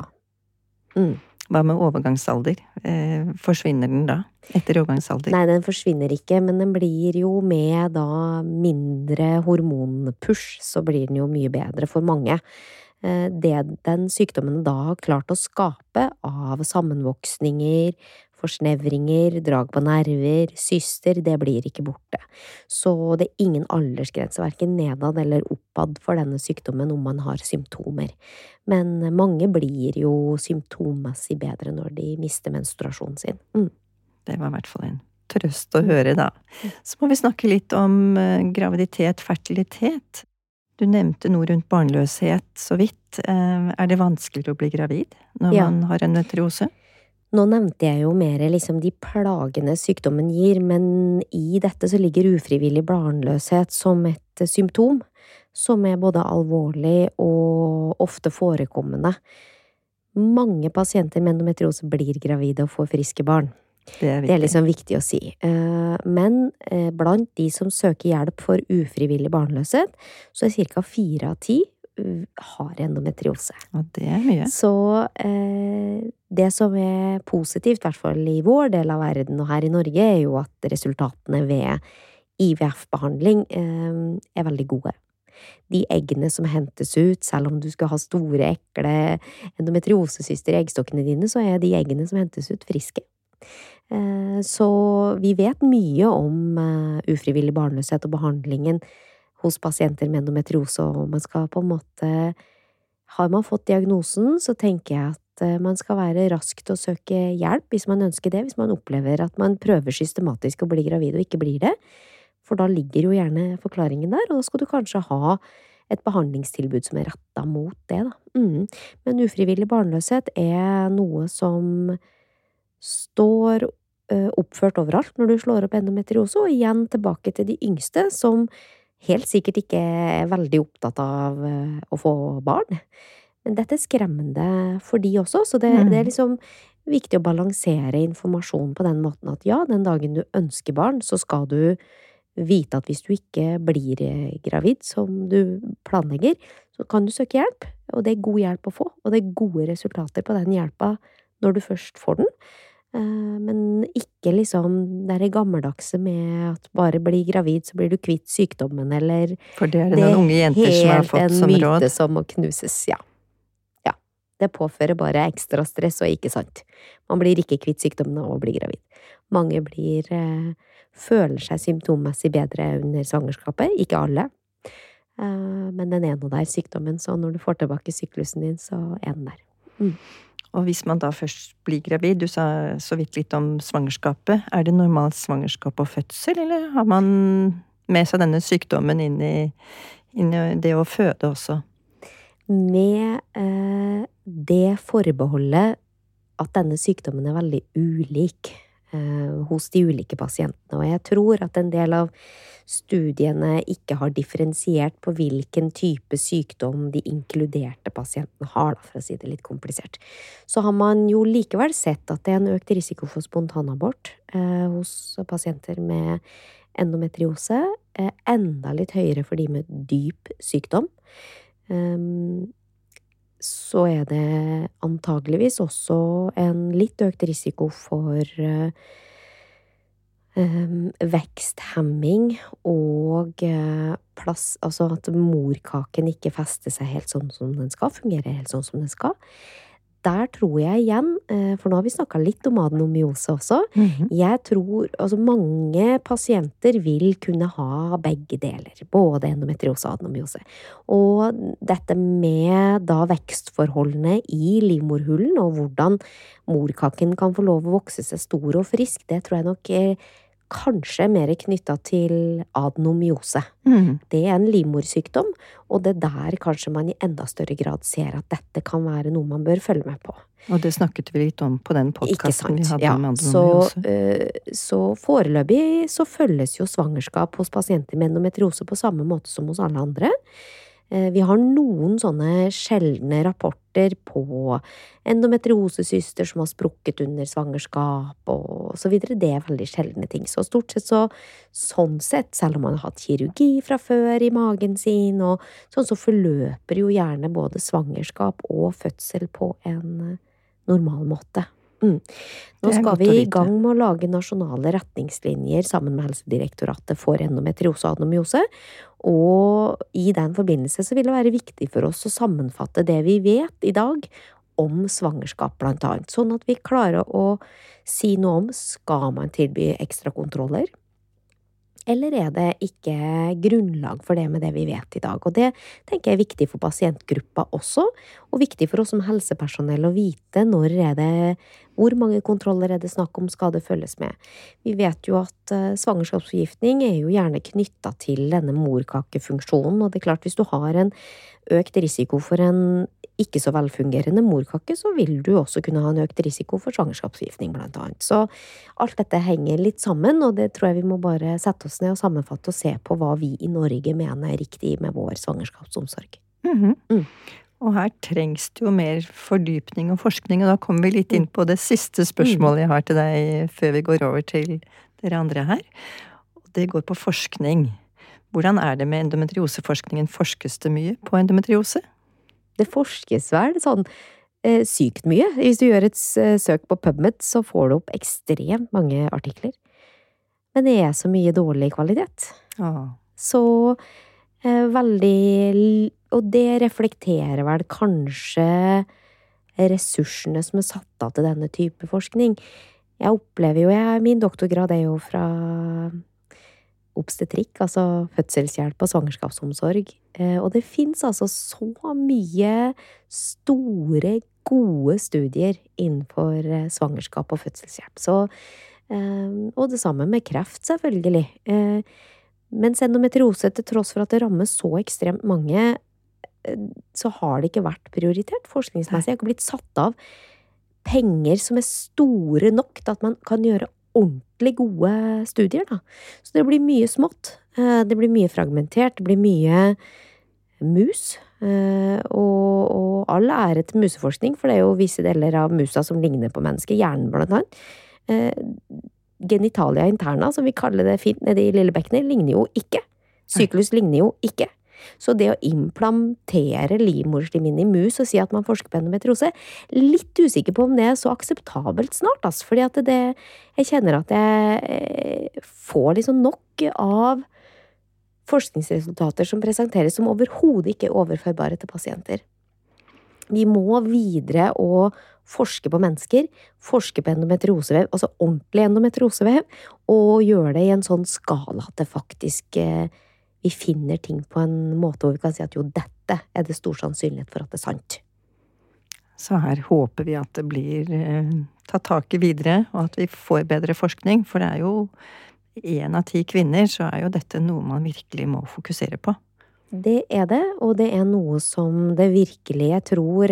Hva med overgangsalder? Forsvinner den da, etter overgangsalder? Nei, den forsvinner ikke, men den blir jo med da mindre hormonpush, så blir den jo mye bedre for mange. Det den sykdommen da har klart å skape av sammenvoksninger, forsnevringer, drag på nerver, syster, det blir ikke borte. Så det ingen aldersgrense, hverken nedad eller oppad for denne sykdommen om man har symptomer. Men mange blir jo symptommessig bedre når de mister menstruasjonen sin. Det var i hvert fall en trøst å høre da. Så må vi snakke litt om graviditet, fertilitet. Du nevnte noe rundt barnløshet så vidt. Det vanskeligere å bli gravid når man har endometriose? Nå nevnte jeg jo mer liksom de plagene sykdommen gir, men i dette så ligger ufrivillig barnløshet som et symptom, som både alvorlig og ofte forekommende. Mange pasienter med endometriose blir gravide og får friske barn. Det liksom viktig å si. Men blant de som søker hjelp for ufrivillig barnløshet, så ca. 4 av 10 har endometriose. Og det mye. Så det som positivt, i hvert fall i vår del av verden og her i Norge, jo at resultatene ved IVF-behandling veldig gode. De eggene som hentes ut, selv om du skal ha store, ekle endometriosesyster i eggstokkene dine, så de eggene som hentes ut friske. Så vi vet mye om ufrivillig barnløshet og behandlingen hos pasienter med endometriose, og man skal på en måte, har man fått diagnosen, så tenker jeg at man skal være raskt å søke hjelp hvis man ønsker det, hvis man opplever at man prøver systematisk å bli gravid og ikke blir det, for da ligger jo gjerne forklaringen der, og da skal du kanskje ha et behandlingstilbud som rettet mot det da. Men ufrivillig barnløshet noe som står oppført overalt når du slår opp endometriose, og igjen tilbake til de yngste som helt sikkert ikke veldig opptatt av å få barn. Men dette skremmende for de også, så det liksom viktig å balansere informasjon på den måten at ja, den dagen du ønsker barn, så skal du vite at hvis du ikke blir gravid som du planlegger, så kan du søke hjelp, og det god hjelp å få, og det gode resultater på den hjelpa når du først får den. Men ikke liksom det gammeldagse med at bare bli gravid, så blir du kvitt sykdommen, eller for det noen unge jenter som har fått som råd. Det en myte som må knuses, ja. Det påfører bare ekstra stress, og ikke sant. Man blir ikke kvitt sykdommen av å bli gravid. Mange føler seg symptommessig bedre under svangerskapet, ikke alle. Men den er nå der, sykdommen, så når du får tilbake syklusen din, så er den der. Og hvis man da først blir gravid, du sa så vidt litt om svangerskapet, er det normalt svangerskap og fødsel, eller har man med seg denne sykdommen inn i det å føde også? Med det forbeholdet at denne sykdommen er veldig ulik hos de ulike pasientene, og jeg tror at en del av studiene ikke har differensiert på hvilken type sykdom de inkluderte pasientene har, for å si det litt komplisert. Så har man jo likevel sett at det er en økt risiko for spontanabort hos pasienter med endometriose, enda litt høyere for de med dyp sykdom. Så er det antageligvis også en litt økt risiko for veksthemming og altså at morkaken ikke fester seg helt sånn som den skal, fungerer helt sånn som den skal. Der tror jeg igjen, for nå har vi snakket litt om adenomyose også, jeg tror, altså mange pasienter vil kunne ha begge deler, både endometriose og adenomyose. Og dette med da vekstforholdene i livmorhulen, og hvordan morkaken kan få lov å vokse seg stor og frisk, det tror jeg nok kanskje mer knyttet til adenomyose. Det er en livmorsykdom, og det der kanskje man i enda større grad ser at dette kan være noe man bør følge med på. Og det snakket vi litt om på den podcasten vi hadde med adenomyose. Så foreløpig så følges jo svangerskap hos pasienter med endometriose på samme måte som hos alle andre. Vi har noen sånne sjeldne rapporter på endometriosesyster som har sprukket under svangerskap og så videre. Det er veldig sjeldne ting. Så stort sett sånn sett, selv om man har hatt kirurgi fra før i magen sin, og sånn så forløper jo gjerne både svangerskap og fødsel på en normal måte. Nå skal vi i gang med å lage nasjonale retningslinjer sammen med Helsedirektoratet for endometriose og adenomyose, og i den forbindelse så vil det være viktig for oss å sammenfatte det vi vet i dag om svangerskap blant annet, sånn at vi klarer å si noe om skal man tilby ekstra kontroller, eller er det ikke grunnlag for det med det vi vet i dag? Og det tenker jeg er viktig for pasientgruppa også, og viktig for oss som helsepersonell å vite hvor mange kontroller er det snakk om skal det følges med. Vi vet jo at svangerskapsforgiftning er jo gjerne knyttet til denne morkakefunksjonen, og det er klart hvis du har en økt risiko for en ikke så velfungerende morkake, så vil du også kunne ha en økt risiko for svangerskapsforgiftning blant annet. Så alt dette henger litt sammen, og det tror jeg vi må bare sette oss ned og sammenfatte og se på hva vi i Norge mener er riktig med vår svangerskapsomsorg. Og her trengs det jo mer fordypning og forskning, og da kommer vi litt inn på det siste spørsmålet jeg har til deg før vi går over til dere andre her. Og det går på forskning. Hvordan er det med endometrioseforskningen? Forskes det mye på endometriose? Det forskes vel sånn sykt mye. Hvis du gjør et søk på PubMed, så får du opp ekstremt mange artikler. Men det er så mye dårlig kvalitet. Så veldig, og det reflekterer vel kanskje ressursene som er satt av til denne type forskning. Jeg opplever jo, min doktorgrad er jo fra obstetrik, altså fødselshjelp og svangerskapsomsorg, og det finnes altså så mye store, gode studier innenfor svangerskap og fødselshjelp. Så, og det samme med kreft, selvfølgelig. Mens endometriose, til tross for at det rammer så ekstremt mange, så har det ikke vært prioritert forskningsmessig. Det har ikke blitt satt av penger som er store nok til at man kan gjøre ordentlig gode studier, da. Så det blir mye smått, det blir mye fragmentert, det blir mye mus, og all ære til museforskning, for det er jo visse deler av musa som ligner på mennesker, hjernen blant annet. Genitalia interna, som vi kaller det fint nede i lillebekkenet, ligner jo ikke. Syklus ligner jo ikke. Så det å implantere livmorslimhinne i mus og si at man forsker på endometriose, litt usikker på om det er så akseptabelt snart, fordi at jeg kjenner at jeg får liksom nok av forskningsresultater som presenteres som overhodet ikke overførbare til pasienter. Vi må videre og forske på mennesker, forske på endometriosevev, altså ordentlig endometriosevev, og gjøre det i en sånn skala at det faktisk vi finner ting på en måte hvor vi kan si at jo, dette det stor sannsynlighet for at det sant. Så her håper vi at det blir tatt tak i videre, og at vi får bedre forskning, for det jo 1 av 10 kvinner, så jo dette noe man virkelig må fokusere på. Det det, og det noe som det virkelig, jeg tror,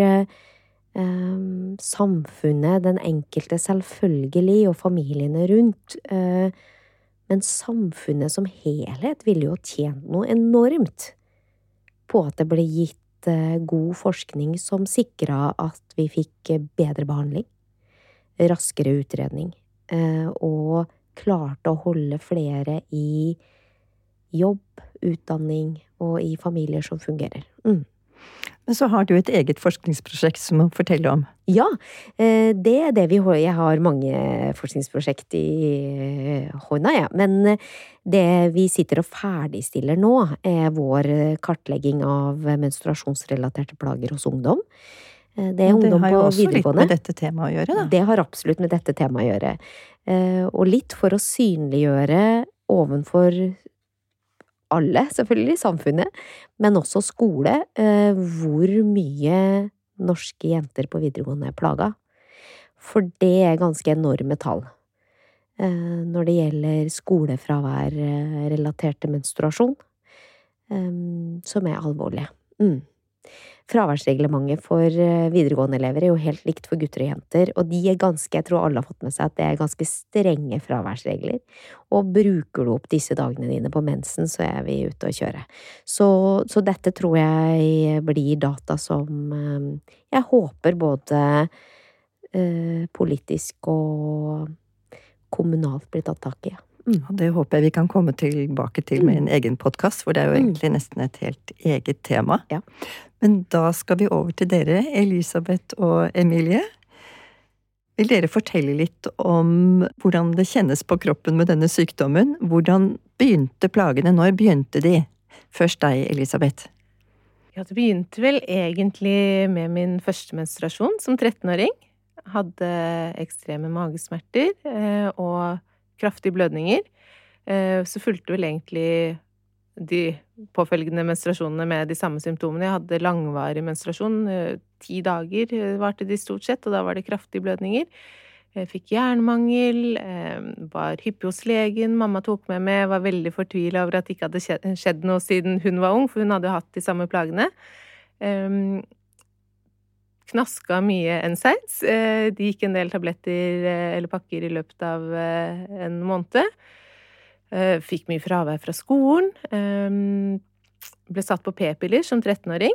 samfunnet, den enkelte selvfølgelig, og familiene rundt, men samfunnet som helhet ville jo tjent noe enormt på at det ble gitt god forskning som sikret at vi fikk bedre behandling, raskere utredning, og klarte å holde flere i jobb, utdanning og i familier som fungerer. Men så har du et eget forskningsprosjekt som må fortelle om. Ja, det det jeg har mange forskningsprosjekt i hånda, ja. Men det vi sitter og ferdigstiller nå vår kartlegging av menstruasjonsrelaterte plager hos ungdom. Det ungdom på videregående. Det har jo også litt med dette temaet å gjøre, da. Det har absolutt med dette temaet å gjøre. Og litt for å synliggjøre ovenfor alle, selvfølgelig, samfunnet, men også skole, hvor mye norske jenter på videregående plaga. For det ganske enorme tall når det gjelder skolefravær relatert til menstruasjon, som alvorlige. Fraværsreglementet for videregående elever jo helt likt for gutter og jenter, og de ganske, jeg tror alle har fått med seg at det ganske strenge fraværsregler. Og bruker du opp disse dagene dine på mensen, så vi ute å kjøre. Så dette tror jeg blir data som jeg håper både politisk og kommunalt blir tatt tak i. Og det håper jeg vi kan komme tilbake til med en egen podcast, for det jo egentlig nesten et helt eget tema. Ja. Men da skal vi over til dere, Elisabeth og Emilie. Vil dere fortelle litt om hvordan det kjennes på kroppen med denne sykdommen? Hvordan begynte plagene? Når begynte de? Først deg, Elisabeth. Ja, det begynte vel egentlig med min første menstruasjon som 13-åring. Hadde ekstreme magesmerter og kraftige blødninger. Så fulgte vel egentlig de påfølgende menstruasjonene med de samme symptomene. Jeg hadde langvarig menstruasjon, 10 dager varte de stort sett, og da var det kraftige blødninger. Jeg fikk jernmangel, var hyppig hos legen, mamma tok meg med, var veldig fortvilet over at det ikke hadde skjedd noe siden hun var ung, for hun hadde hatt de samme plagene. Knaska mye NSAIDs. De gikk en del tabletter eller pakker i løpet av en måned. Fikk mye fravær fra skolen. Ble satt på p-piller som 13-åring.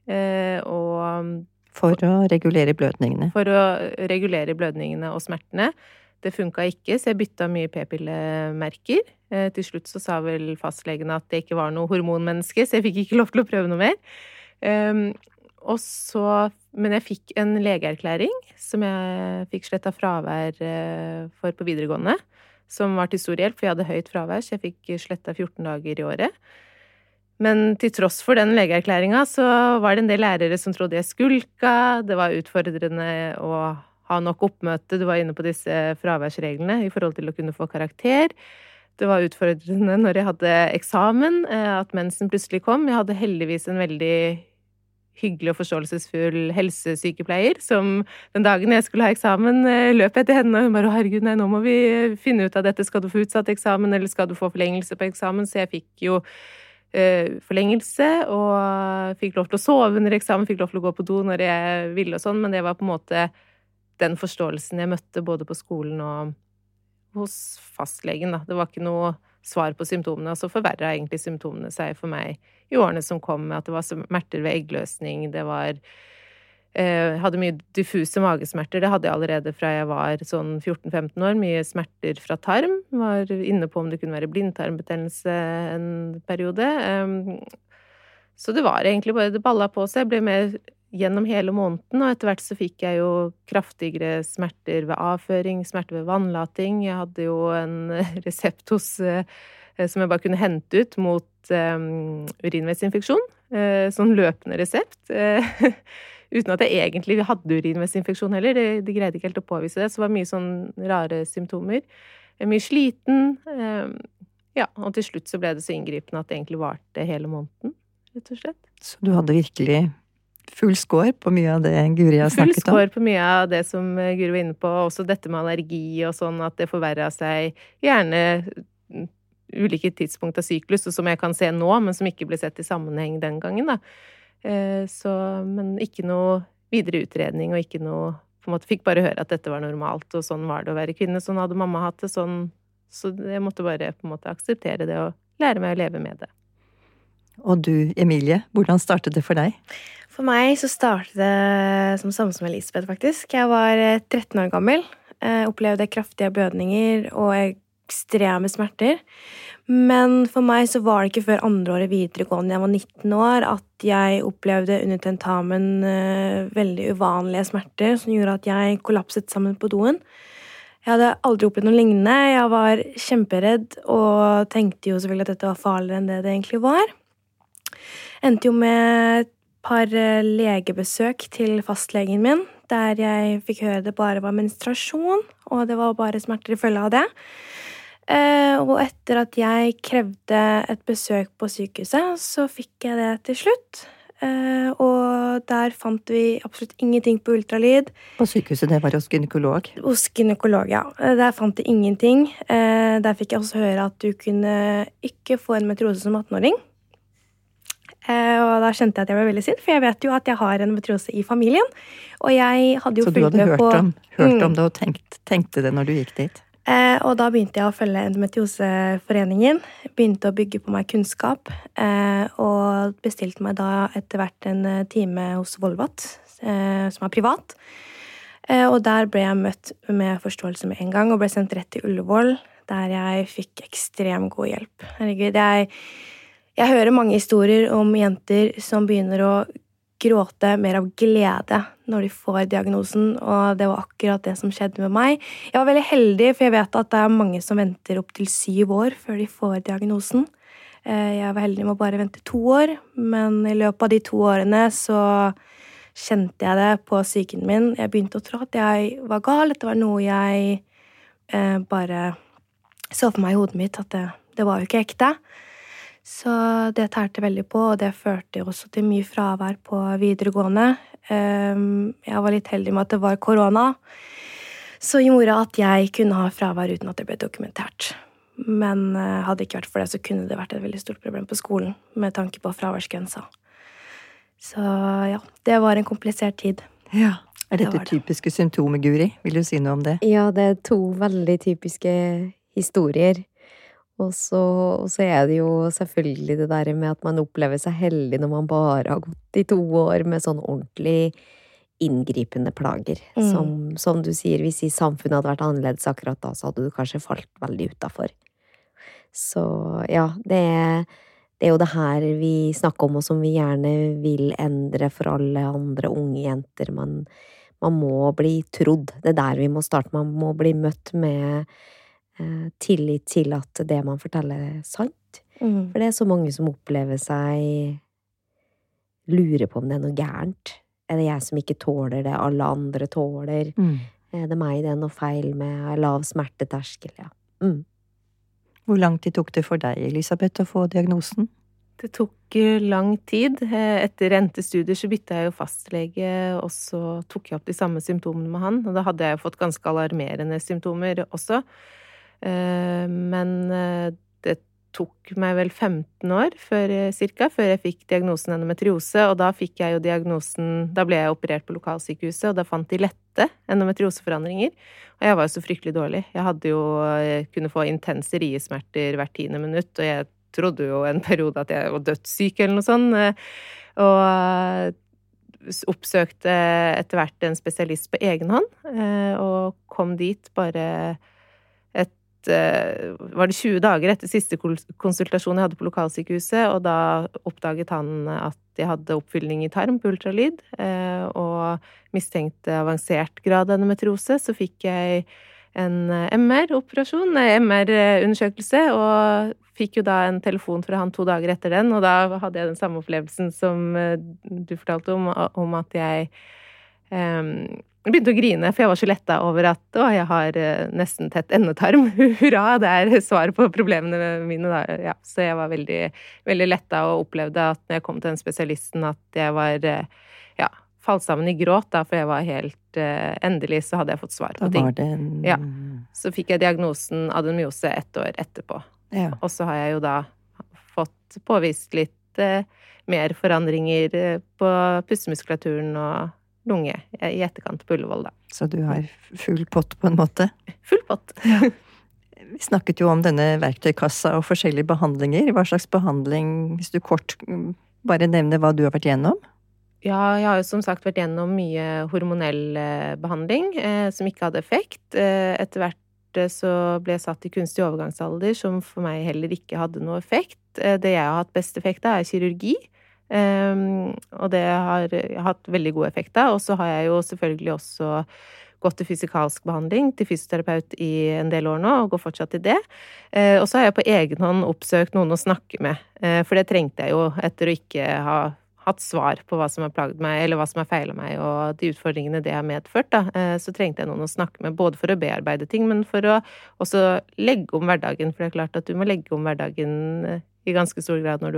For å regulere blødningene. For å regulere blødningene og smertene. Det funket ikke, så jeg bytta mye p-pillemerker. Til slutt så sa vel fastlegen at det ikke var noe hormonmenneske, så jeg fikk ikke lov til å prøve noe mer. Men jeg fikk en legeerklæring som jeg fikk slettet fravær for på videregående, som var til stor hjelp, for jeg hadde høyt fravær, så jeg fikk slettet 14 dager i året. Men til tross for den legeerklæringen så var det en del lærere som trodde jeg skulka, det var utfordrende å ha nok oppmøte, du var inne på disse fraværsreglene i forhold til å kunne få karakter. Det var utfordrende når jeg hadde eksamen, at mensen plutselig kom. Jeg hadde heldigvis en veldig hyggelig og forståelsesfull helsesykepleier, som den dagen jeg skulle ha eksamen, løp jeg til henne, og hun bare, herregud, nei, nå må vi finne ut av dette, skal du få utsatt eksamen, eller skal du få forlengelse på eksamen? Så jeg fikk jo forlengelse, og fikk lov til å sove under eksamen, fikk lov til å gå på do når jeg ville og sånn, men det var på en måte den forståelsen jeg møtte både på skolen og hos fastlegen, da. Det var ikke noe svar på symptomene, og så forverret egentlig symptomene seg for meg i årene som kom, med at det var smerter ved eggløsning, det var hadde mye diffuse magesmerter, det hadde jeg allerede fra jeg var sånn 14-15 år, mye smerter fra tarm, var inne på om det kunne være blindtarmbetennelse en periode, så det var egentlig bare, det ballet på seg, jeg ble med gjennom hele måneden, og etter hvert så fikk jeg jo kraftigere smerter ved avføring, smerter ved vannlating, jeg hadde jo en resept hos, som jeg bare kunne hente ut mot urinveisinfeksjon, sånn løpende resept, uten at jeg egentlig hadde urinveisinfeksjon heller. De greide ikke helt å påvise det, så det var mye sånn rare symptomer. Mye sliten. Ja, og til slutt så ble det så inngripende at det egentlig varte hele måneden, rett og slett. Så du hadde virkelig full skår på mye av det Guri har snakket om? Full skår på mye av det som Guri var inne på, også dette med allergi og sånn, at det forverret seg gjerne ulike tidspunkt av syklus, og som jeg kan se nå, men som ikke ble sett i sammenheng den gangen, da. Men ikke noe videre utredning, og ikke noe, på en måte fikk bare høre at dette var normalt, og sånn var det å være kvinne, sånn hadde mamma hatt det, sånn, så jeg måtte bare på en måte akseptere det og lære meg å leve med det. Og du, Emilie, hvordan startet det for deg? For meg så startet det som samme som Elisabeth, faktisk. Jeg var 13 år gammel, opplevde kraftige blødninger og ekstreme smerter. Men for meg så var det ikke før andre året videregående, jeg var 19 år, at jeg opplevde under tentamen veldig uvanlige smerter som gjorde at jeg kollapset sammen på doen. Jeg hadde aldri opplevd noe lignende. Jeg var kjemperedd og tenkte jo selvfølgelig at dette var farligere enn det egentlig var. Endte jo med et par legebesøk til fastlegen min, der jeg fikk høre det bare var menstruasjon, og det var bare smerter i følge av det. Og etter at jeg krevde et besøk på sykehuset, så fikk jeg det til slutt. Og der fant vi absolutt ingenting på ultralyd. På sykehuset, det var hos gynekolog? Hos gynekolog, ja. Der fant de ingenting. Der fikk jeg også høre at du kunne ikke få en meteorose som 18-åring. Og da skjønte jeg at jeg ble veldig sint, for jeg vet jo at jeg har en meteorose i familien. Og jeg hadde jo så du hadde hørt om det og tenkte det når du gikk dit? Og da begynte jeg å følge Endometrioseforeningen, begynte å bygge på meg kunnskap, og bestilte meg da etter hvert en time hos Volvat, som er privat. Og der ble jeg møtt med forståelse med en gang, og ble sendt rett til Ullevål, der jeg fikk ekstrem god hjelp. Herregud, jeg hører mange historier om jenter som begynner å gråte mer av glede når de får diagnosen, og det var akkurat det som skjedde med meg. Jeg var veldig heldig, for jeg vet at det er mange som venter opp til 7 år før de får diagnosen. Jeg var heldig med å bare vente 2 år, men i løpet av de 2 årene så kjente jeg det på psyken min. Jeg begynte å tro at jeg var gal, dette var noe jeg bare så for meg i hodet mitt, at det var jo ikke ekte. Så det tærte veldig på, og det førte også til mye fravær på videregående. Jeg var litt heldig med at det var korona, så gjorde at jeg kunne ha fravær uten at det ble dokumentert. Men hadde det ikke vært for det, så kunne det vært et veldig stort problem på skolen, med tanke på fraværsgrensa. Så ja, det var en komplisert tid. Ja. Er dette typiske symptomer, Guri? Vil du si noe om det? Ja, det er 2 veldig typiske historier. Og så er det jo selvfølgelig det der med at man opplever seg heldig når man bare har gått i 2 år med sånn ordentlig inngripende plager. Som du sier, hvis i samfunnet hadde vært annerledes akkurat da, så hadde du kanskje falt veldig utenfor. Så ja, det er jo det her vi snakker om, og som vi gjerne vil endre for alle andre unge jenter. Man må bli trodd. Det er der vi må starte. Man må bli møtt med tillit til at det man forteller er sant. For det er så mange som opplever seg lurer på om det er noe gærent. Er det jeg som ikke tåler det alle andre tåler? Er det meg det er noe feil med? Lav smerteterskel, ja. Hvor lang tid tok det for deg, Elisabeth, å få diagnosen? Det tok lang tid. Etter rentestudier så bytta jeg jo fastlege, og så tok jeg opp de samme symptomene med han. Og da hadde jeg jo fått ganske alarmerende symptomer også. Men det tok meg vel 15 år før jeg fikk diagnosen endometriose, og da fikk jeg jo diagnosen, da ble jeg operert på lokalsykehuset, og da fant de lette endometrioseforandringer, og jeg var jo så fryktelig dårlig. Jeg kunne få intense riesmerter hvert 10. minutt, og jeg trodde jo en periode at jeg var dødssyk eller noe sånt, og oppsøkte etter hvert en spesialist på egen hånd, og kom dit bare var det 20 dager etter siste konsultasjon jeg hadde på lokalsykehuset, og da oppdaget han at jeg hadde oppfylling i tarm på ultralyd, og mistenkte avansert grad endometriose. Så fikk jeg en MR-operasjon, MR-undersøkelse, og fikk jo da en telefon fra han 2 dager etter den, og da hadde jeg den samme opplevelsen som du fortalte om at jeg begynte å grine, for jeg var så lettet over at jeg har nesten tett endetarm. Hurra, det er svaret på problemene mine da. Ja, så jeg var veldig, veldig lettet og opplevde at når jeg kom til den spesialisten at jeg var, falt sammen i gråt da, for jeg var helt, endelig så hadde jeg fått svar på ting. Da var det en... Ja, så fikk jeg diagnosen adenomyose 1 år etterpå. Ja. Og så har jeg jo da fått påvist litt mer forandringer på pustemuskulaturen og lunge i etterkant på Ullevål da. Så du har full pott på en måte? Full pott. Ja. Vi snakket jo om denne verktøykassa og forskjellige behandlinger. Hva slags behandling, hvis du kort bare nevner hva du har vært gjennom? Ja, jeg har jo som sagt vært gjennom mye hormonell behandling som ikke hadde effekt. Etter hvert så ble jeg satt i kunstig overgangsalder, som for meg heller ikke hadde noe effekt. Det jeg har hatt best effekt av kirurgi, og det har jeg hatt veldig god effekt av. Og så har jeg jo selvfølgelig også gått til fysikalsk behandling, til fysioterapeut i en del år nå, og går fortsatt til det. Og så har jeg på egen hånd oppsøkt noen å snakke med, for det trengte jeg jo etter å ikke ha hatt svar på hva som har plaget meg, eller hva som har feilet meg, og de utfordringene det har medført, da. Så trengte jeg noen å snakke med, både for å bearbeide ting, men for å også legge om hverdagen, for det er klart at du må legge om hverdagen i ganske stor grad når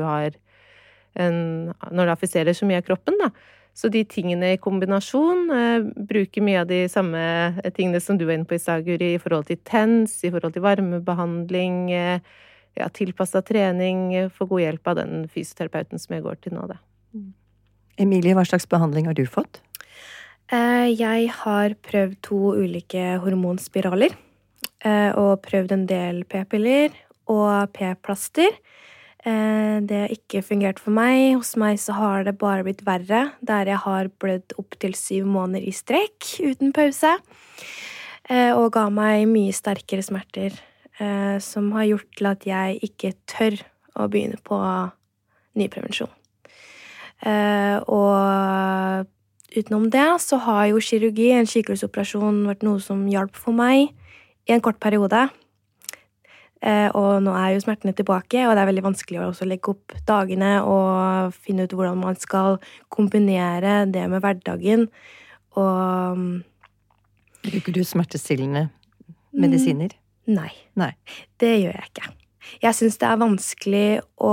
du affiserer så mye av kroppen, da. Så de tingene i kombinasjon, bruker mye av de samme tingene som du var inne på i stad, Guri, i forhold til TENS, i forhold til varmebehandling, tilpasset trening, få god hjelp av den fysioterapeuten som jeg går til nå, da. Emilie, hva slags behandling har du fått? Jeg har prøvd 2 ulike hormonspiraler, og prøvd en del p-piller og p-plaster. Det har ikke fungert for meg. Hos meg så har det bare blitt verre, der jeg har blødd opp til 7 måneder i strekk uten pause, og ga meg mye sterkere smerter, som har gjort til at jeg ikke tør å begynne på ny prevensjon. Og utenom det så har jo kirurgi, en sykehusoperasjon, vært noe som hjalp for meg i en kort periode. Og nå er jo smertene tilbake, og det er veldig vanskelig å også legge opp dagene og finne ut hvordan man skal kombinere det med hverdagen. Og bruker du smertestillende medisiner? Nei. Nei. Det gjør jeg ikke. Jeg synes det er vanskelig å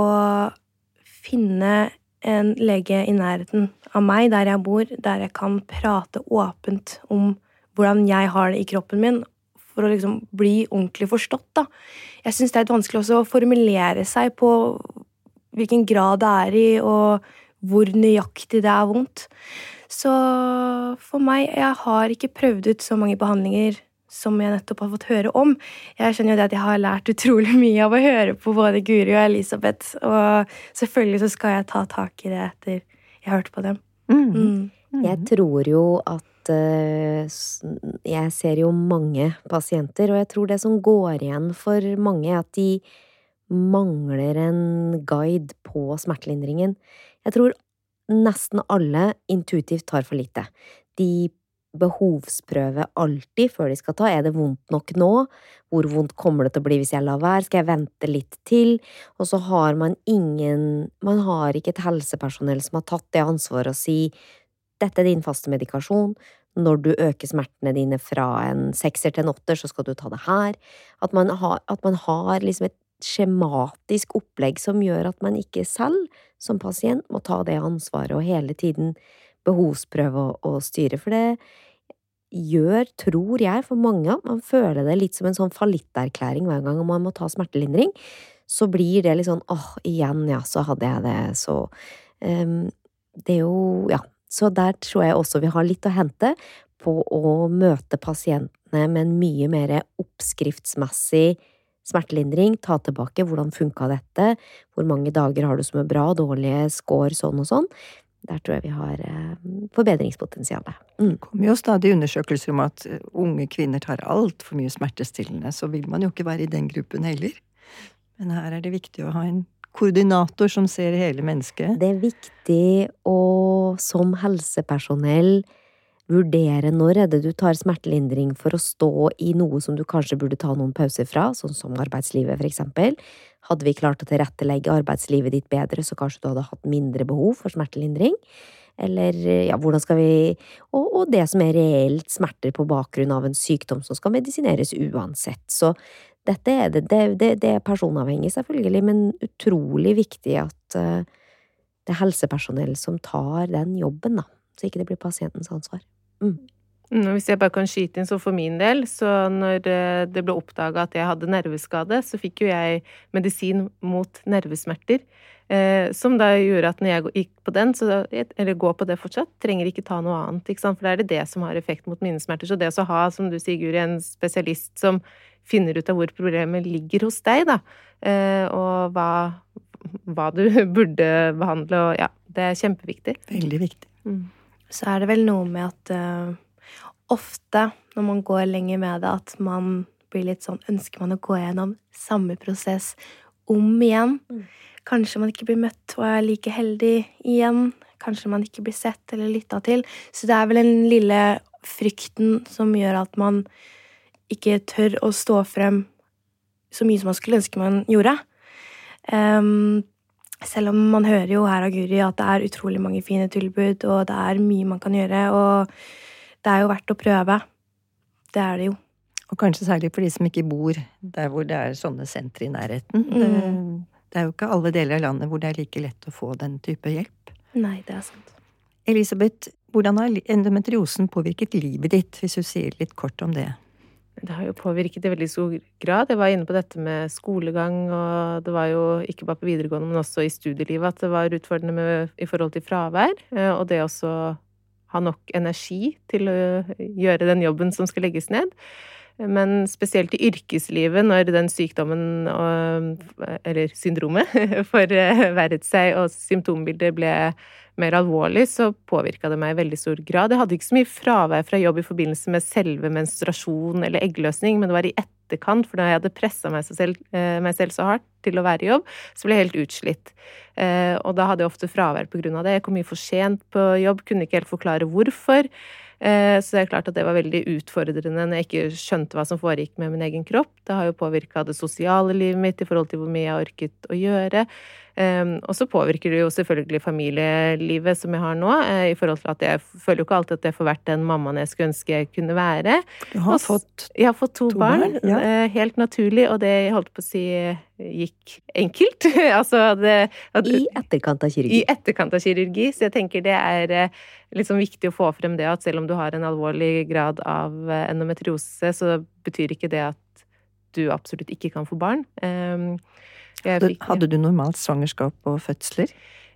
finne en lege i nærheten av meg, der jeg bor, der jeg kan prate åpent om hvordan jeg har det i kroppen min, for å liksom bli ordentlig forstått, da. Jeg synes det er vanskelig også å formulere seg på hvilken grad det er i, og hvor nøyaktig det er vondt. Så for meg, jeg har ikke prøvd ut så mange behandlinger som jeg nettopp har fått høre om. Jeg skjønner jo det at jeg har lært utrolig mye av å høre på både Guri og Elisabeth, og selvfølgelig så skal jeg ta tak i det etter jeg har hørt på dem. Jeg tror jo at jeg ser jo mange pasienter, og jeg tror det som går igjen for mange er at de mangler en guide på smertelindringen. Jeg tror nesten alle intuitivt tar for lite. De behovsprøve alltid før de skal ta. Er det vondt nok nå? Hvor vondt kommer det til å bli hvis jeg lar være? Skal jeg vente litt til? Og så har man har ikke et helsepersonell som har tatt det ansvaret og si dette er din faste medikasjon. Når du øker smertene dine fra en 6 til en 8, så skal du ta det her. At man har liksom et skjematisk opplegg som gjør at man ikke selv som pasient må ta det ansvaret og hele tiden behovsprøve å styre, for det gjør, tror jeg, for mange, man føler det litt som en sånn fallitterklæring hver gang man må ta smertelindring, så blir det litt sånn, igjen, ja, så hadde jeg det, så det er jo, ja, så der tror jeg også vi har litt å hente på å møte pasientene med en mye mer oppskriftsmessig smertelindring, ta tilbake, hvordan funket dette, hvor mange dager har du som er bra, dårlige, score, sånn og sånn. Der tror jeg vi har forbedringspotensialet. Det kommer jo stadig undersøkelser om at unge kvinner tar alt for mye smertestillende, så vil man jo ikke være i den gruppen heller. Men her er det viktig å ha en koordinator som ser hele mennesket. Det er viktig å som helsepersonell vurdere når er det du tar smertelindring for å stå i noe som du kanskje burde ta noen pauser fra, sånn som arbeidslivet for eksempel. Hadde vi klart å tilrettelegge arbeidslivet ditt bedre, så kanskje du hadde hatt mindre behov for smertelindring. Eller, ja, hvordan skal vi… Og det som reelt smerter på bakgrunn av en sykdom som skal medisineres uansett. Så dette det personavhengig selvfølgelig, men utrolig viktig at det helsepersonell som tar den jobben, da. Så ikke det blir pasientens ansvar. Hvis jeg bare kan skyte inn, så for min del, så når det ble oppdaget at jeg hadde nerveskade, så fikk jo jeg medisin mot nervesmerter, som da gjorde at når jeg gikk på den, eller går på det fortsatt, trenger ikke ta noe annet, ikke sant? For det det som har effekt mot minnesmerter. Så det å ha, som du sier, Guri, en spesialist som finner ut av hvor problemet ligger hos deg, da, og hva du burde behandle, og ja, det kjempeviktig. Veldig viktig. Så det vel noe med at ofte når man går lenger med det, at man blir litt sånn, ønsker man å gå gjennom samme prosess om igjen. Kanskje man ikke blir møtt og like heldig igjen. Kanskje man ikke blir sett eller lyttet til. Så det vel den lille frykten som gjør at man ikke tør å stå frem så mye som man skulle ønske man gjorde. Selv om man hører jo her av Guri at det utrolig mange fine tilbud, og det mye man kan gjøre, og det jo verdt å prøve. Det det jo. Og kanskje særlig for de som ikke bor der hvor det sånne sentre i nærheten. Det jo ikke alle deler av landet hvor det like lett å få den type hjelp. Nei, det sant. Elisabeth, hvordan har endometriosen påvirket livet ditt, hvis du sier litt kort om det? Det har jo påvirket i veldig stor grad. Jeg var inne på dette med skolegang, og det var jo ikke bare på videregående, men også i studielivet at det var utfordrende i forhold til fravær, og det også ha nok energi til å gjøre den jobben som skal legges ned. Men spesielt i yrkeslivet, når den sykdommen, eller syndromet, forverret seg, og symptombildet ble mer alvorlig, så påvirket det meg i veldig stor grad. Jeg hadde ikke så mye fravær fra jobb i forbindelse med selve menstruasjon eller eggløsning, men det var i etterkant, for da jeg hadde presset meg selv så hardt til å være i jobb, så ble jeg helt utslitt. Og da hadde jeg ofte fravær på grunn av det. Jeg kom mye for sent på jobb, kunne ikke helt forklare hvorfor. Så det klart at det var veldig utfordrende når jeg ikke skjønte hva som foregikk med min egen kropp. Det har jo påvirket det sosiale livet mitt i forhold til hvor mye jeg har orket å gjøre. Og så påvirker det jo selvfølgelig familielivet som jeg har nå, i forhold til at jeg føler jo ikke alltid at jeg får vært den mammaen jeg skulle ønske jeg kunne være. Du har fått Jeg har fått to barn, ja. Helt naturlig, og det jeg holdt på å si gikk enkelt. Altså I etterkant av kirurgi. I etterkant av kirurgi, så jeg tenker det liksom viktig å få frem det at selv om du har en alvorlig grad av endometriose, så betyr ikke det at du absolutt ikke kan få barn. Hadde du normalt svangerskap og fødsler?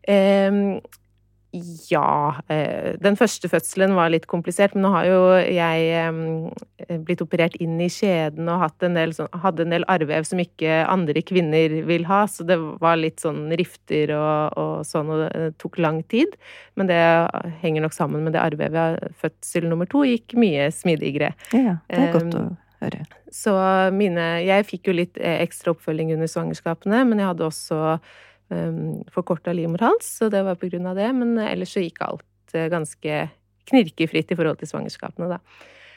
Ja, den første fødselen var litt komplisert, men nå har jo jeg blitt operert inn i skjeden og hadde en del arrvev som ikke andre kvinner vil ha, så det var litt sånn rifter og sånn, og det tok lang tid, men det henger nok sammen med det arrvevet. Fødsel nummer 2 gikk mye smidigere. Ja, det godt å høre. Så jeg fikk jo litt ekstra oppfølging under svangerskapene, men jeg hadde også forkortet livmorhals, så det var på grunn av det, men ellers så gikk alt ganske knirkefritt i forhold til svangerskapene da.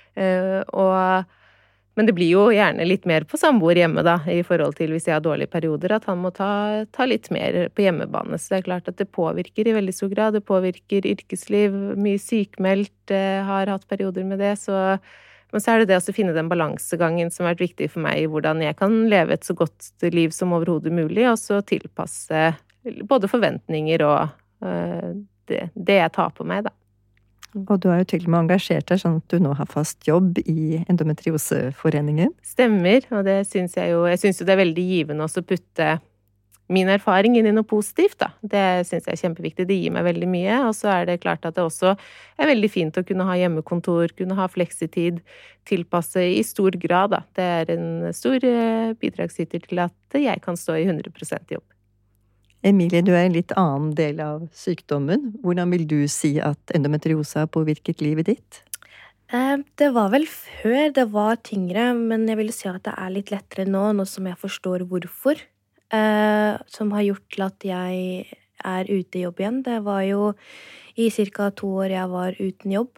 Men det blir jo gjerne litt mer på samboer hjemme da, i forhold til hvis jeg har dårlige perioder, at han må ta litt mer på hjemmebane. Så det klart at det påvirker i veldig stor grad, det påvirker yrkesliv, mye sykmeldt, har hatt perioder med det, men så det å finne den balansegangen som har vært viktig for meg i hvordan jeg kan leve et så godt liv som overhodet mulig, og så tilpasse både forventninger og det jeg tar på meg da. Og du har jo til og med engasjert deg sånn at du nå har fast jobb i Endometrioseforeningen. Stemmer, og det synes jeg synes jo det veldig givende også å putte min erfaring inn i noe positivt da. Det synes jeg kjempeviktig, det gir meg veldig mye, og så det klart at det også veldig fint å kunne ha hjemmekontor, kunne ha fleksitid, tilpasse i stor grad da. Det en stor bidragsyter til at jeg kan stå i 100% jobb. Emilie, du en litt annen del av sykdommen. Hvordan vil du si at endometriose har påvirket livet ditt? Det var vel før det var tyngre, men jeg vil si at det litt lettere nå som jeg forstår hvorfor. Som har gjort til at jeg ute i jobb igjen. Det var jo i cirka 2 år jeg var uten jobb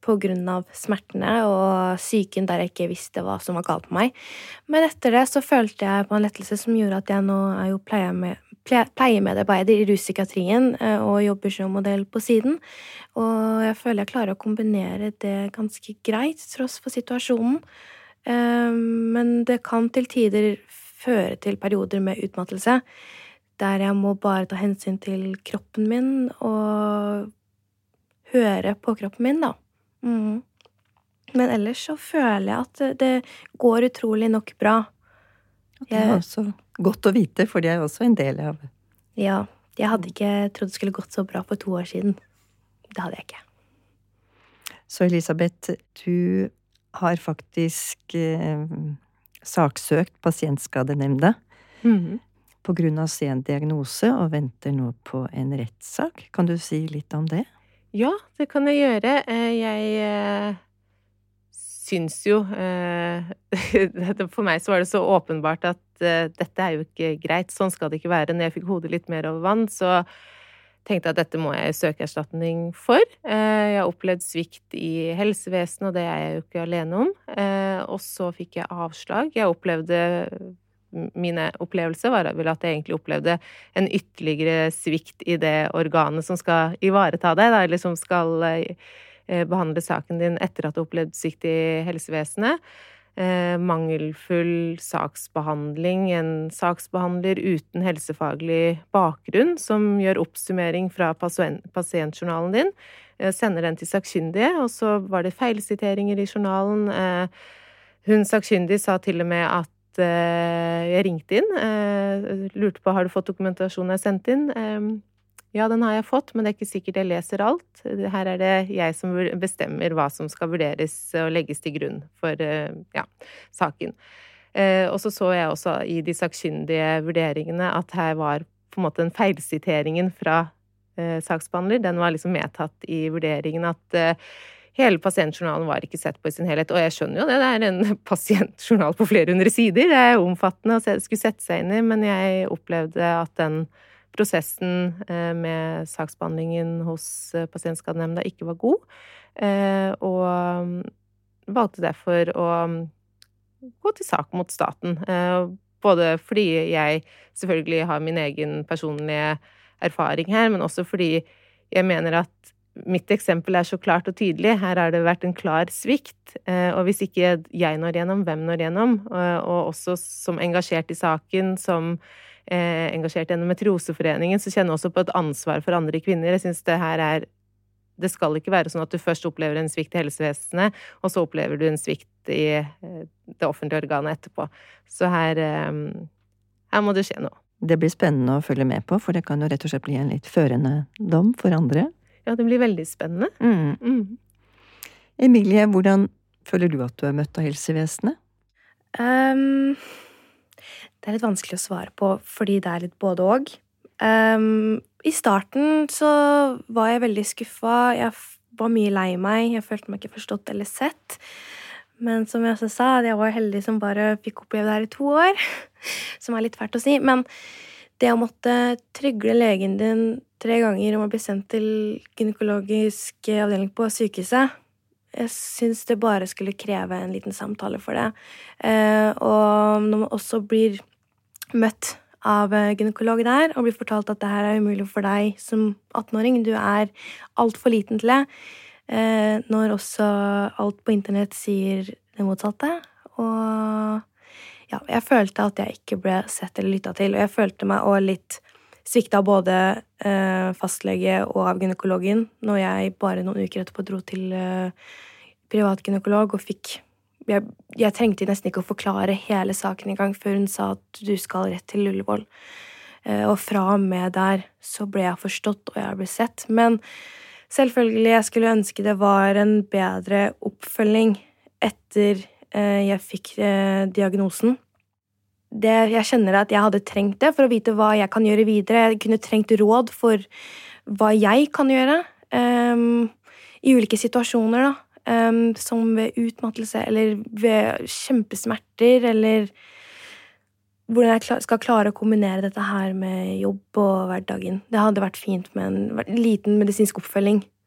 på grunn av smertene og syken der jeg ikke visste hva som var galt på meg. Men etter det så følte jeg på en lettelse som gjorde at jeg nå er jo pleiemedarbeider i ruspsykiatrien og jobber som modell på siden. Og jeg føler jeg klarer å kombinere det ganske greit, tross for situasjonen. Men det kan til tider føre til perioder med utmattelse, der jeg må bare ta hensyn til kroppen min og høre på kroppen min, da. Men ellers så føler jeg at det går utrolig nok bra. Det er også godt å vite, for det er også en del av. Ja, jeg hadde ikke trodd det skulle gått så bra for 2 år siden. Det hadde jeg ikke. Så Elisabeth, du har faktisk saksøkt Pasientskadenemnda på grunn av sen diagnose og venter nå på en rettssak. Kan du si litt om det? Ja, det kan jeg gjøre. Jeg syns jo for meg så var det så åpenbart at dette er jo ikke greit. Sånn skal det ikke være. Når jeg fikk hodet litt mer over vann, så tenkte jeg at dette må jeg søke erstatning for. Jeg har opplevd svikt i helsevesenet, og det er jeg jo ikke alene om. Og så fikk jeg avslag. Mine opplevelser var vel at jeg egentlig opplevde en ytterligere svikt i det organet som skal ivareta det, eller som skal behandle saken din etter at du har opplevd svikt i helsevesenet. Mangelfull saksbehandling, en saksbehandler uten helsefaglig bakgrunn som gjør oppsummering fra pasientjournalen din, sender den til sakkyndige, og så var det feilsiteringer i journalen. Hun sakkyndig sa til og med at jeg ringte inn, lurte på, har du fått dokumentasjonen jeg sendt inn? Ja, den har jeg fått, men det er ikke sikkert jeg leser alt. Her er det jeg som bestemmer hva som skal vurderes og legges til grunn for saken. Og så jeg også i de sakkyndige vurderingene at her var på en måte en feilsiteringen fra saksbehandler. Den var liksom medtatt i vurderingen at hele pasientjournalen var ikke sett på i sin helhet, og jeg skjønner jo det, det er en pasientjournal på flere 100 sider, det er omfattende å skulle sette seg inn i, men jeg opplevde at den prosessen med saksbehandlingen hos Pasientskadenemnda ikke var god, og valgte derfor å gå til sak mot staten, både fordi jeg selvfølgelig har min egen personlige erfaring her, men også fordi jeg mener at mitt eksempel er så klart og tydelig. Her har det vært en klar svikt, og hvis ikke jeg når gjennom, hvem når gjennom? Og også som engasjert i saken, som engasjert i Endometrioseforeningen, så kjenner jeg også på et ansvar for andre kvinner. Jeg synes det skal ikke være sånn at du først opplever en svikt i helsevesenet, og så opplever du en svikt i det offentlige organet etterpå. Så her må det skje noe. Det blir spennende å følge med på, for det kan jo rett og slett bli en litt førende dom for andre. Ja, det blir veldig spennende. Emilie, hvordan føler du at du er møtt av helsevesenet? Det er litt vanskelig å svare på, fordi det er litt både og. I starten så var jeg veldig skuffet. Jeg var mye lei meg. Jeg følte meg ikke forstått eller sett. Men som jeg også sa, jeg var heldig som bare fikk oppleve det her i 2 år. Som er litt fælt å si. Men det å måtte trygle legen din 3 ganger om å bli sendt til gynekologisk avdeling på sykehuset, jeg synes det bare skulle kreve en liten samtale for det. Og når man også blir møtt av gynekolog der, og blir fortalt at det her er umulig for deg som 18-åring, du er alt for liten til det, når også alt på internett sier det motsatte. Og ja, jeg følte at jeg ikke ble sett eller lyttet til, og jeg følte meg også litt sviktet av både fastlege og av gynekologen, når jeg bare noen uker etterpå dro til privat gynekolog og fikk jeg trengte nesten ikke å forklare hele saken en gang før hun sa at du skal rett til Ullevål. Og fra og med der så ble jeg forstått og jeg ble sett. Men selvfølgelig, jeg skulle ønske det var en bedre oppfølging etter jeg fikk diagnosen. Jeg kjenner at jeg hadde trengt det for å vite hva jeg kan gjøre videre. Jeg kunne trengt råd for hva jeg kan gjøre i ulike situasjoner, da. Som ved utmattelse eller ved kjempesmerter, eller hvordan jeg skal klare å kombinere dette her med jobb og hverdagen. Det hadde vært fint med en liten medisinsk oppfølging.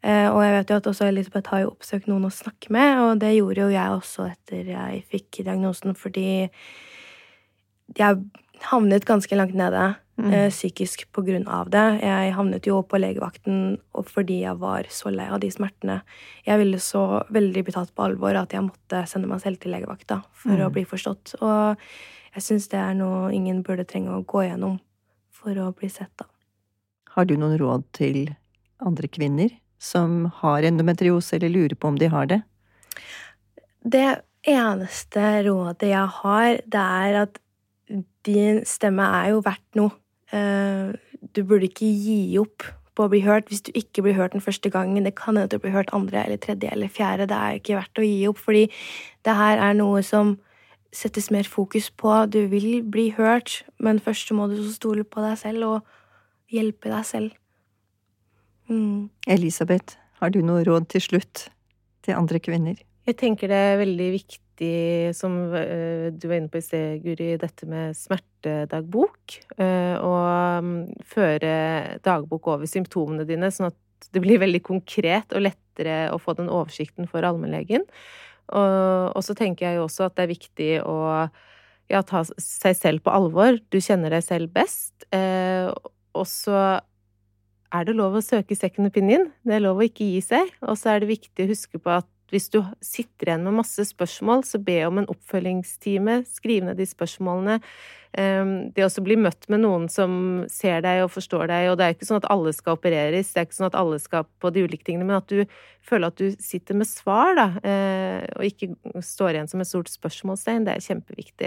Og jeg vet jo at også Elisabeth har jo oppsøkt noen å snakke med, og det gjorde jo jeg også etter jeg fikk diagnosen, fordi jeg havnet ganske langt nede psykisk på grunn av det. Jeg havnet jo på legevakten og fordi jeg var så lei av de smertene. Jeg ville så veldig bli tatt på alvor at jeg måtte sende meg selv til legevakta for å bli forstått. Og jeg synes det noe ingen burde trenge å gå gjennom for å bli sett da. Har du noen råd til andre kvinner som har endometriose eller lurer på om de har det? Det eneste rådet jeg har, det at din stemme jo verdt noe. Du burde ikke gi opp på å bli hørt hvis du ikke blir hørt den første gangen. Det kan hende at du blir hørt andre eller tredje eller fjerde. Det ikke verdt å gi opp, fordi det her noe som settes mer fokus på. Du vil bli hørt, men først så må du stole på deg selv og hjelpe deg selv. Elisabeth, har du noe råd til slutt til andre kvinner? Jeg tenker det veldig viktig, som du var inne på i sted, Guri, dette med smertedagbok, og føre dagbok over symptomene dine, sånn at det blir veldig konkret og lettere å få den oversikten for allmennlegen. Og så tenker jeg jo også at det viktig å ta seg selv på alvor. Du kjenner deg selv best, og så det lov å søke second opinion. Det lov å ikke gi seg. Og så det viktig å huske på at hvis du sitter igjen med masse spørsmål, så be om en oppfølgingstime, skriv ned de spørsmålene. Det også bli møtt med noen som ser deg og forstår deg, og det ikke sånn at alle skal opereres, det ikke sånn at alle skal på de ulike tingene, men at du føler at du sitter med svar, da, og ikke står igjen som et stort spørsmålstegn, det kjempeviktig.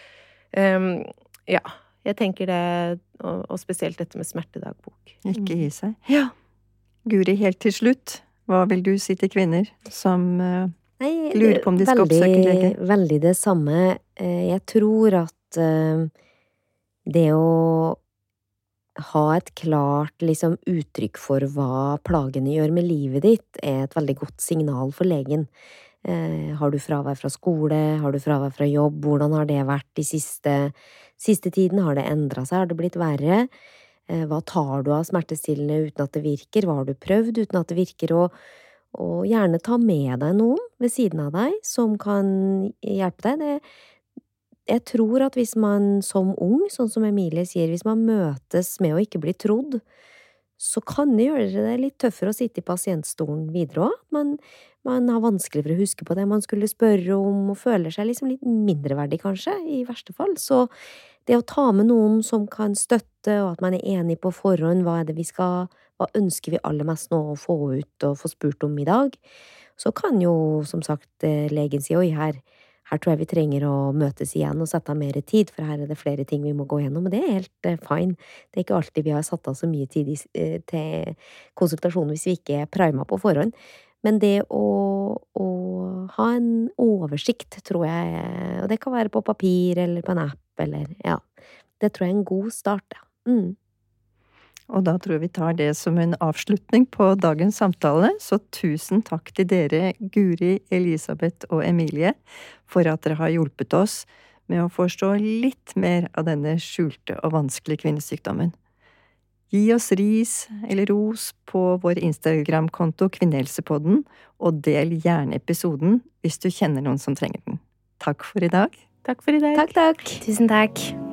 Ja. Jeg tenker det, og spesielt dette med smertedagbok. Ikke gi seg. Ja. Guri, helt til slutt, hva vil du si til kvinner som lurer på om de skal oppsøke lege? Veldig det samme. Jeg tror at det å ha et klart uttrykk for hva plagene gjør med livet ditt, et veldig godt signal for legen. Har du fravær fra skole? Har du fravær fra jobb? Hvordan har det vært de siste tiden? Har det endret seg? Har det blitt verre? Hva tar du av smertestillende uten at det virker? Hva har du prøvd uten at det virker? Og gjerne ta med deg noen ved siden av deg som kan hjelpe deg. Jeg tror at hvis man som ung, sånn som Emilie sier, hvis man møtes med å ikke bli trodd, så kan det gjøre det litt tøffere å sitte i pasientstolen videre også. Man har vanskelig for å huske på det man skulle spørre om, og føler seg litt mindreverdig kanskje, i verste fall. Så det å ta med noen som kan støtte, og at man enig på forhånd, hva ønsker vi aller mest nå å få ut og få spurt om i dag, så kan jo, som sagt, legen si, oi, her tror jeg vi trenger å møtes igjen og sette av mer tid, for her det flere ting vi må gå gjennom, og det helt fine. Det ikke alltid vi har satt av så mye tid til konsultasjon hvis vi ikke primer på forhånd. Men det å ha en oversikt, tror jeg, og det kan være på papir eller på en app, eller det tror jeg en god start. Og da tror jeg vi tar det som en avslutning på dagens samtale, så tusen takk til dere, Guri, Elisabeth og Emilie, for at dere har hjulpet oss med å forstå litt mer av denne skjulte og vanskelige kvinnesykdommen. Gi oss ris eller ros på vår Instagram-konto Kvinnehelsepodden, og del gjerne episoden hvis du kjenner noen som trenger den. Takk for i dag. Takk for i dag. Takk. Tusen takk.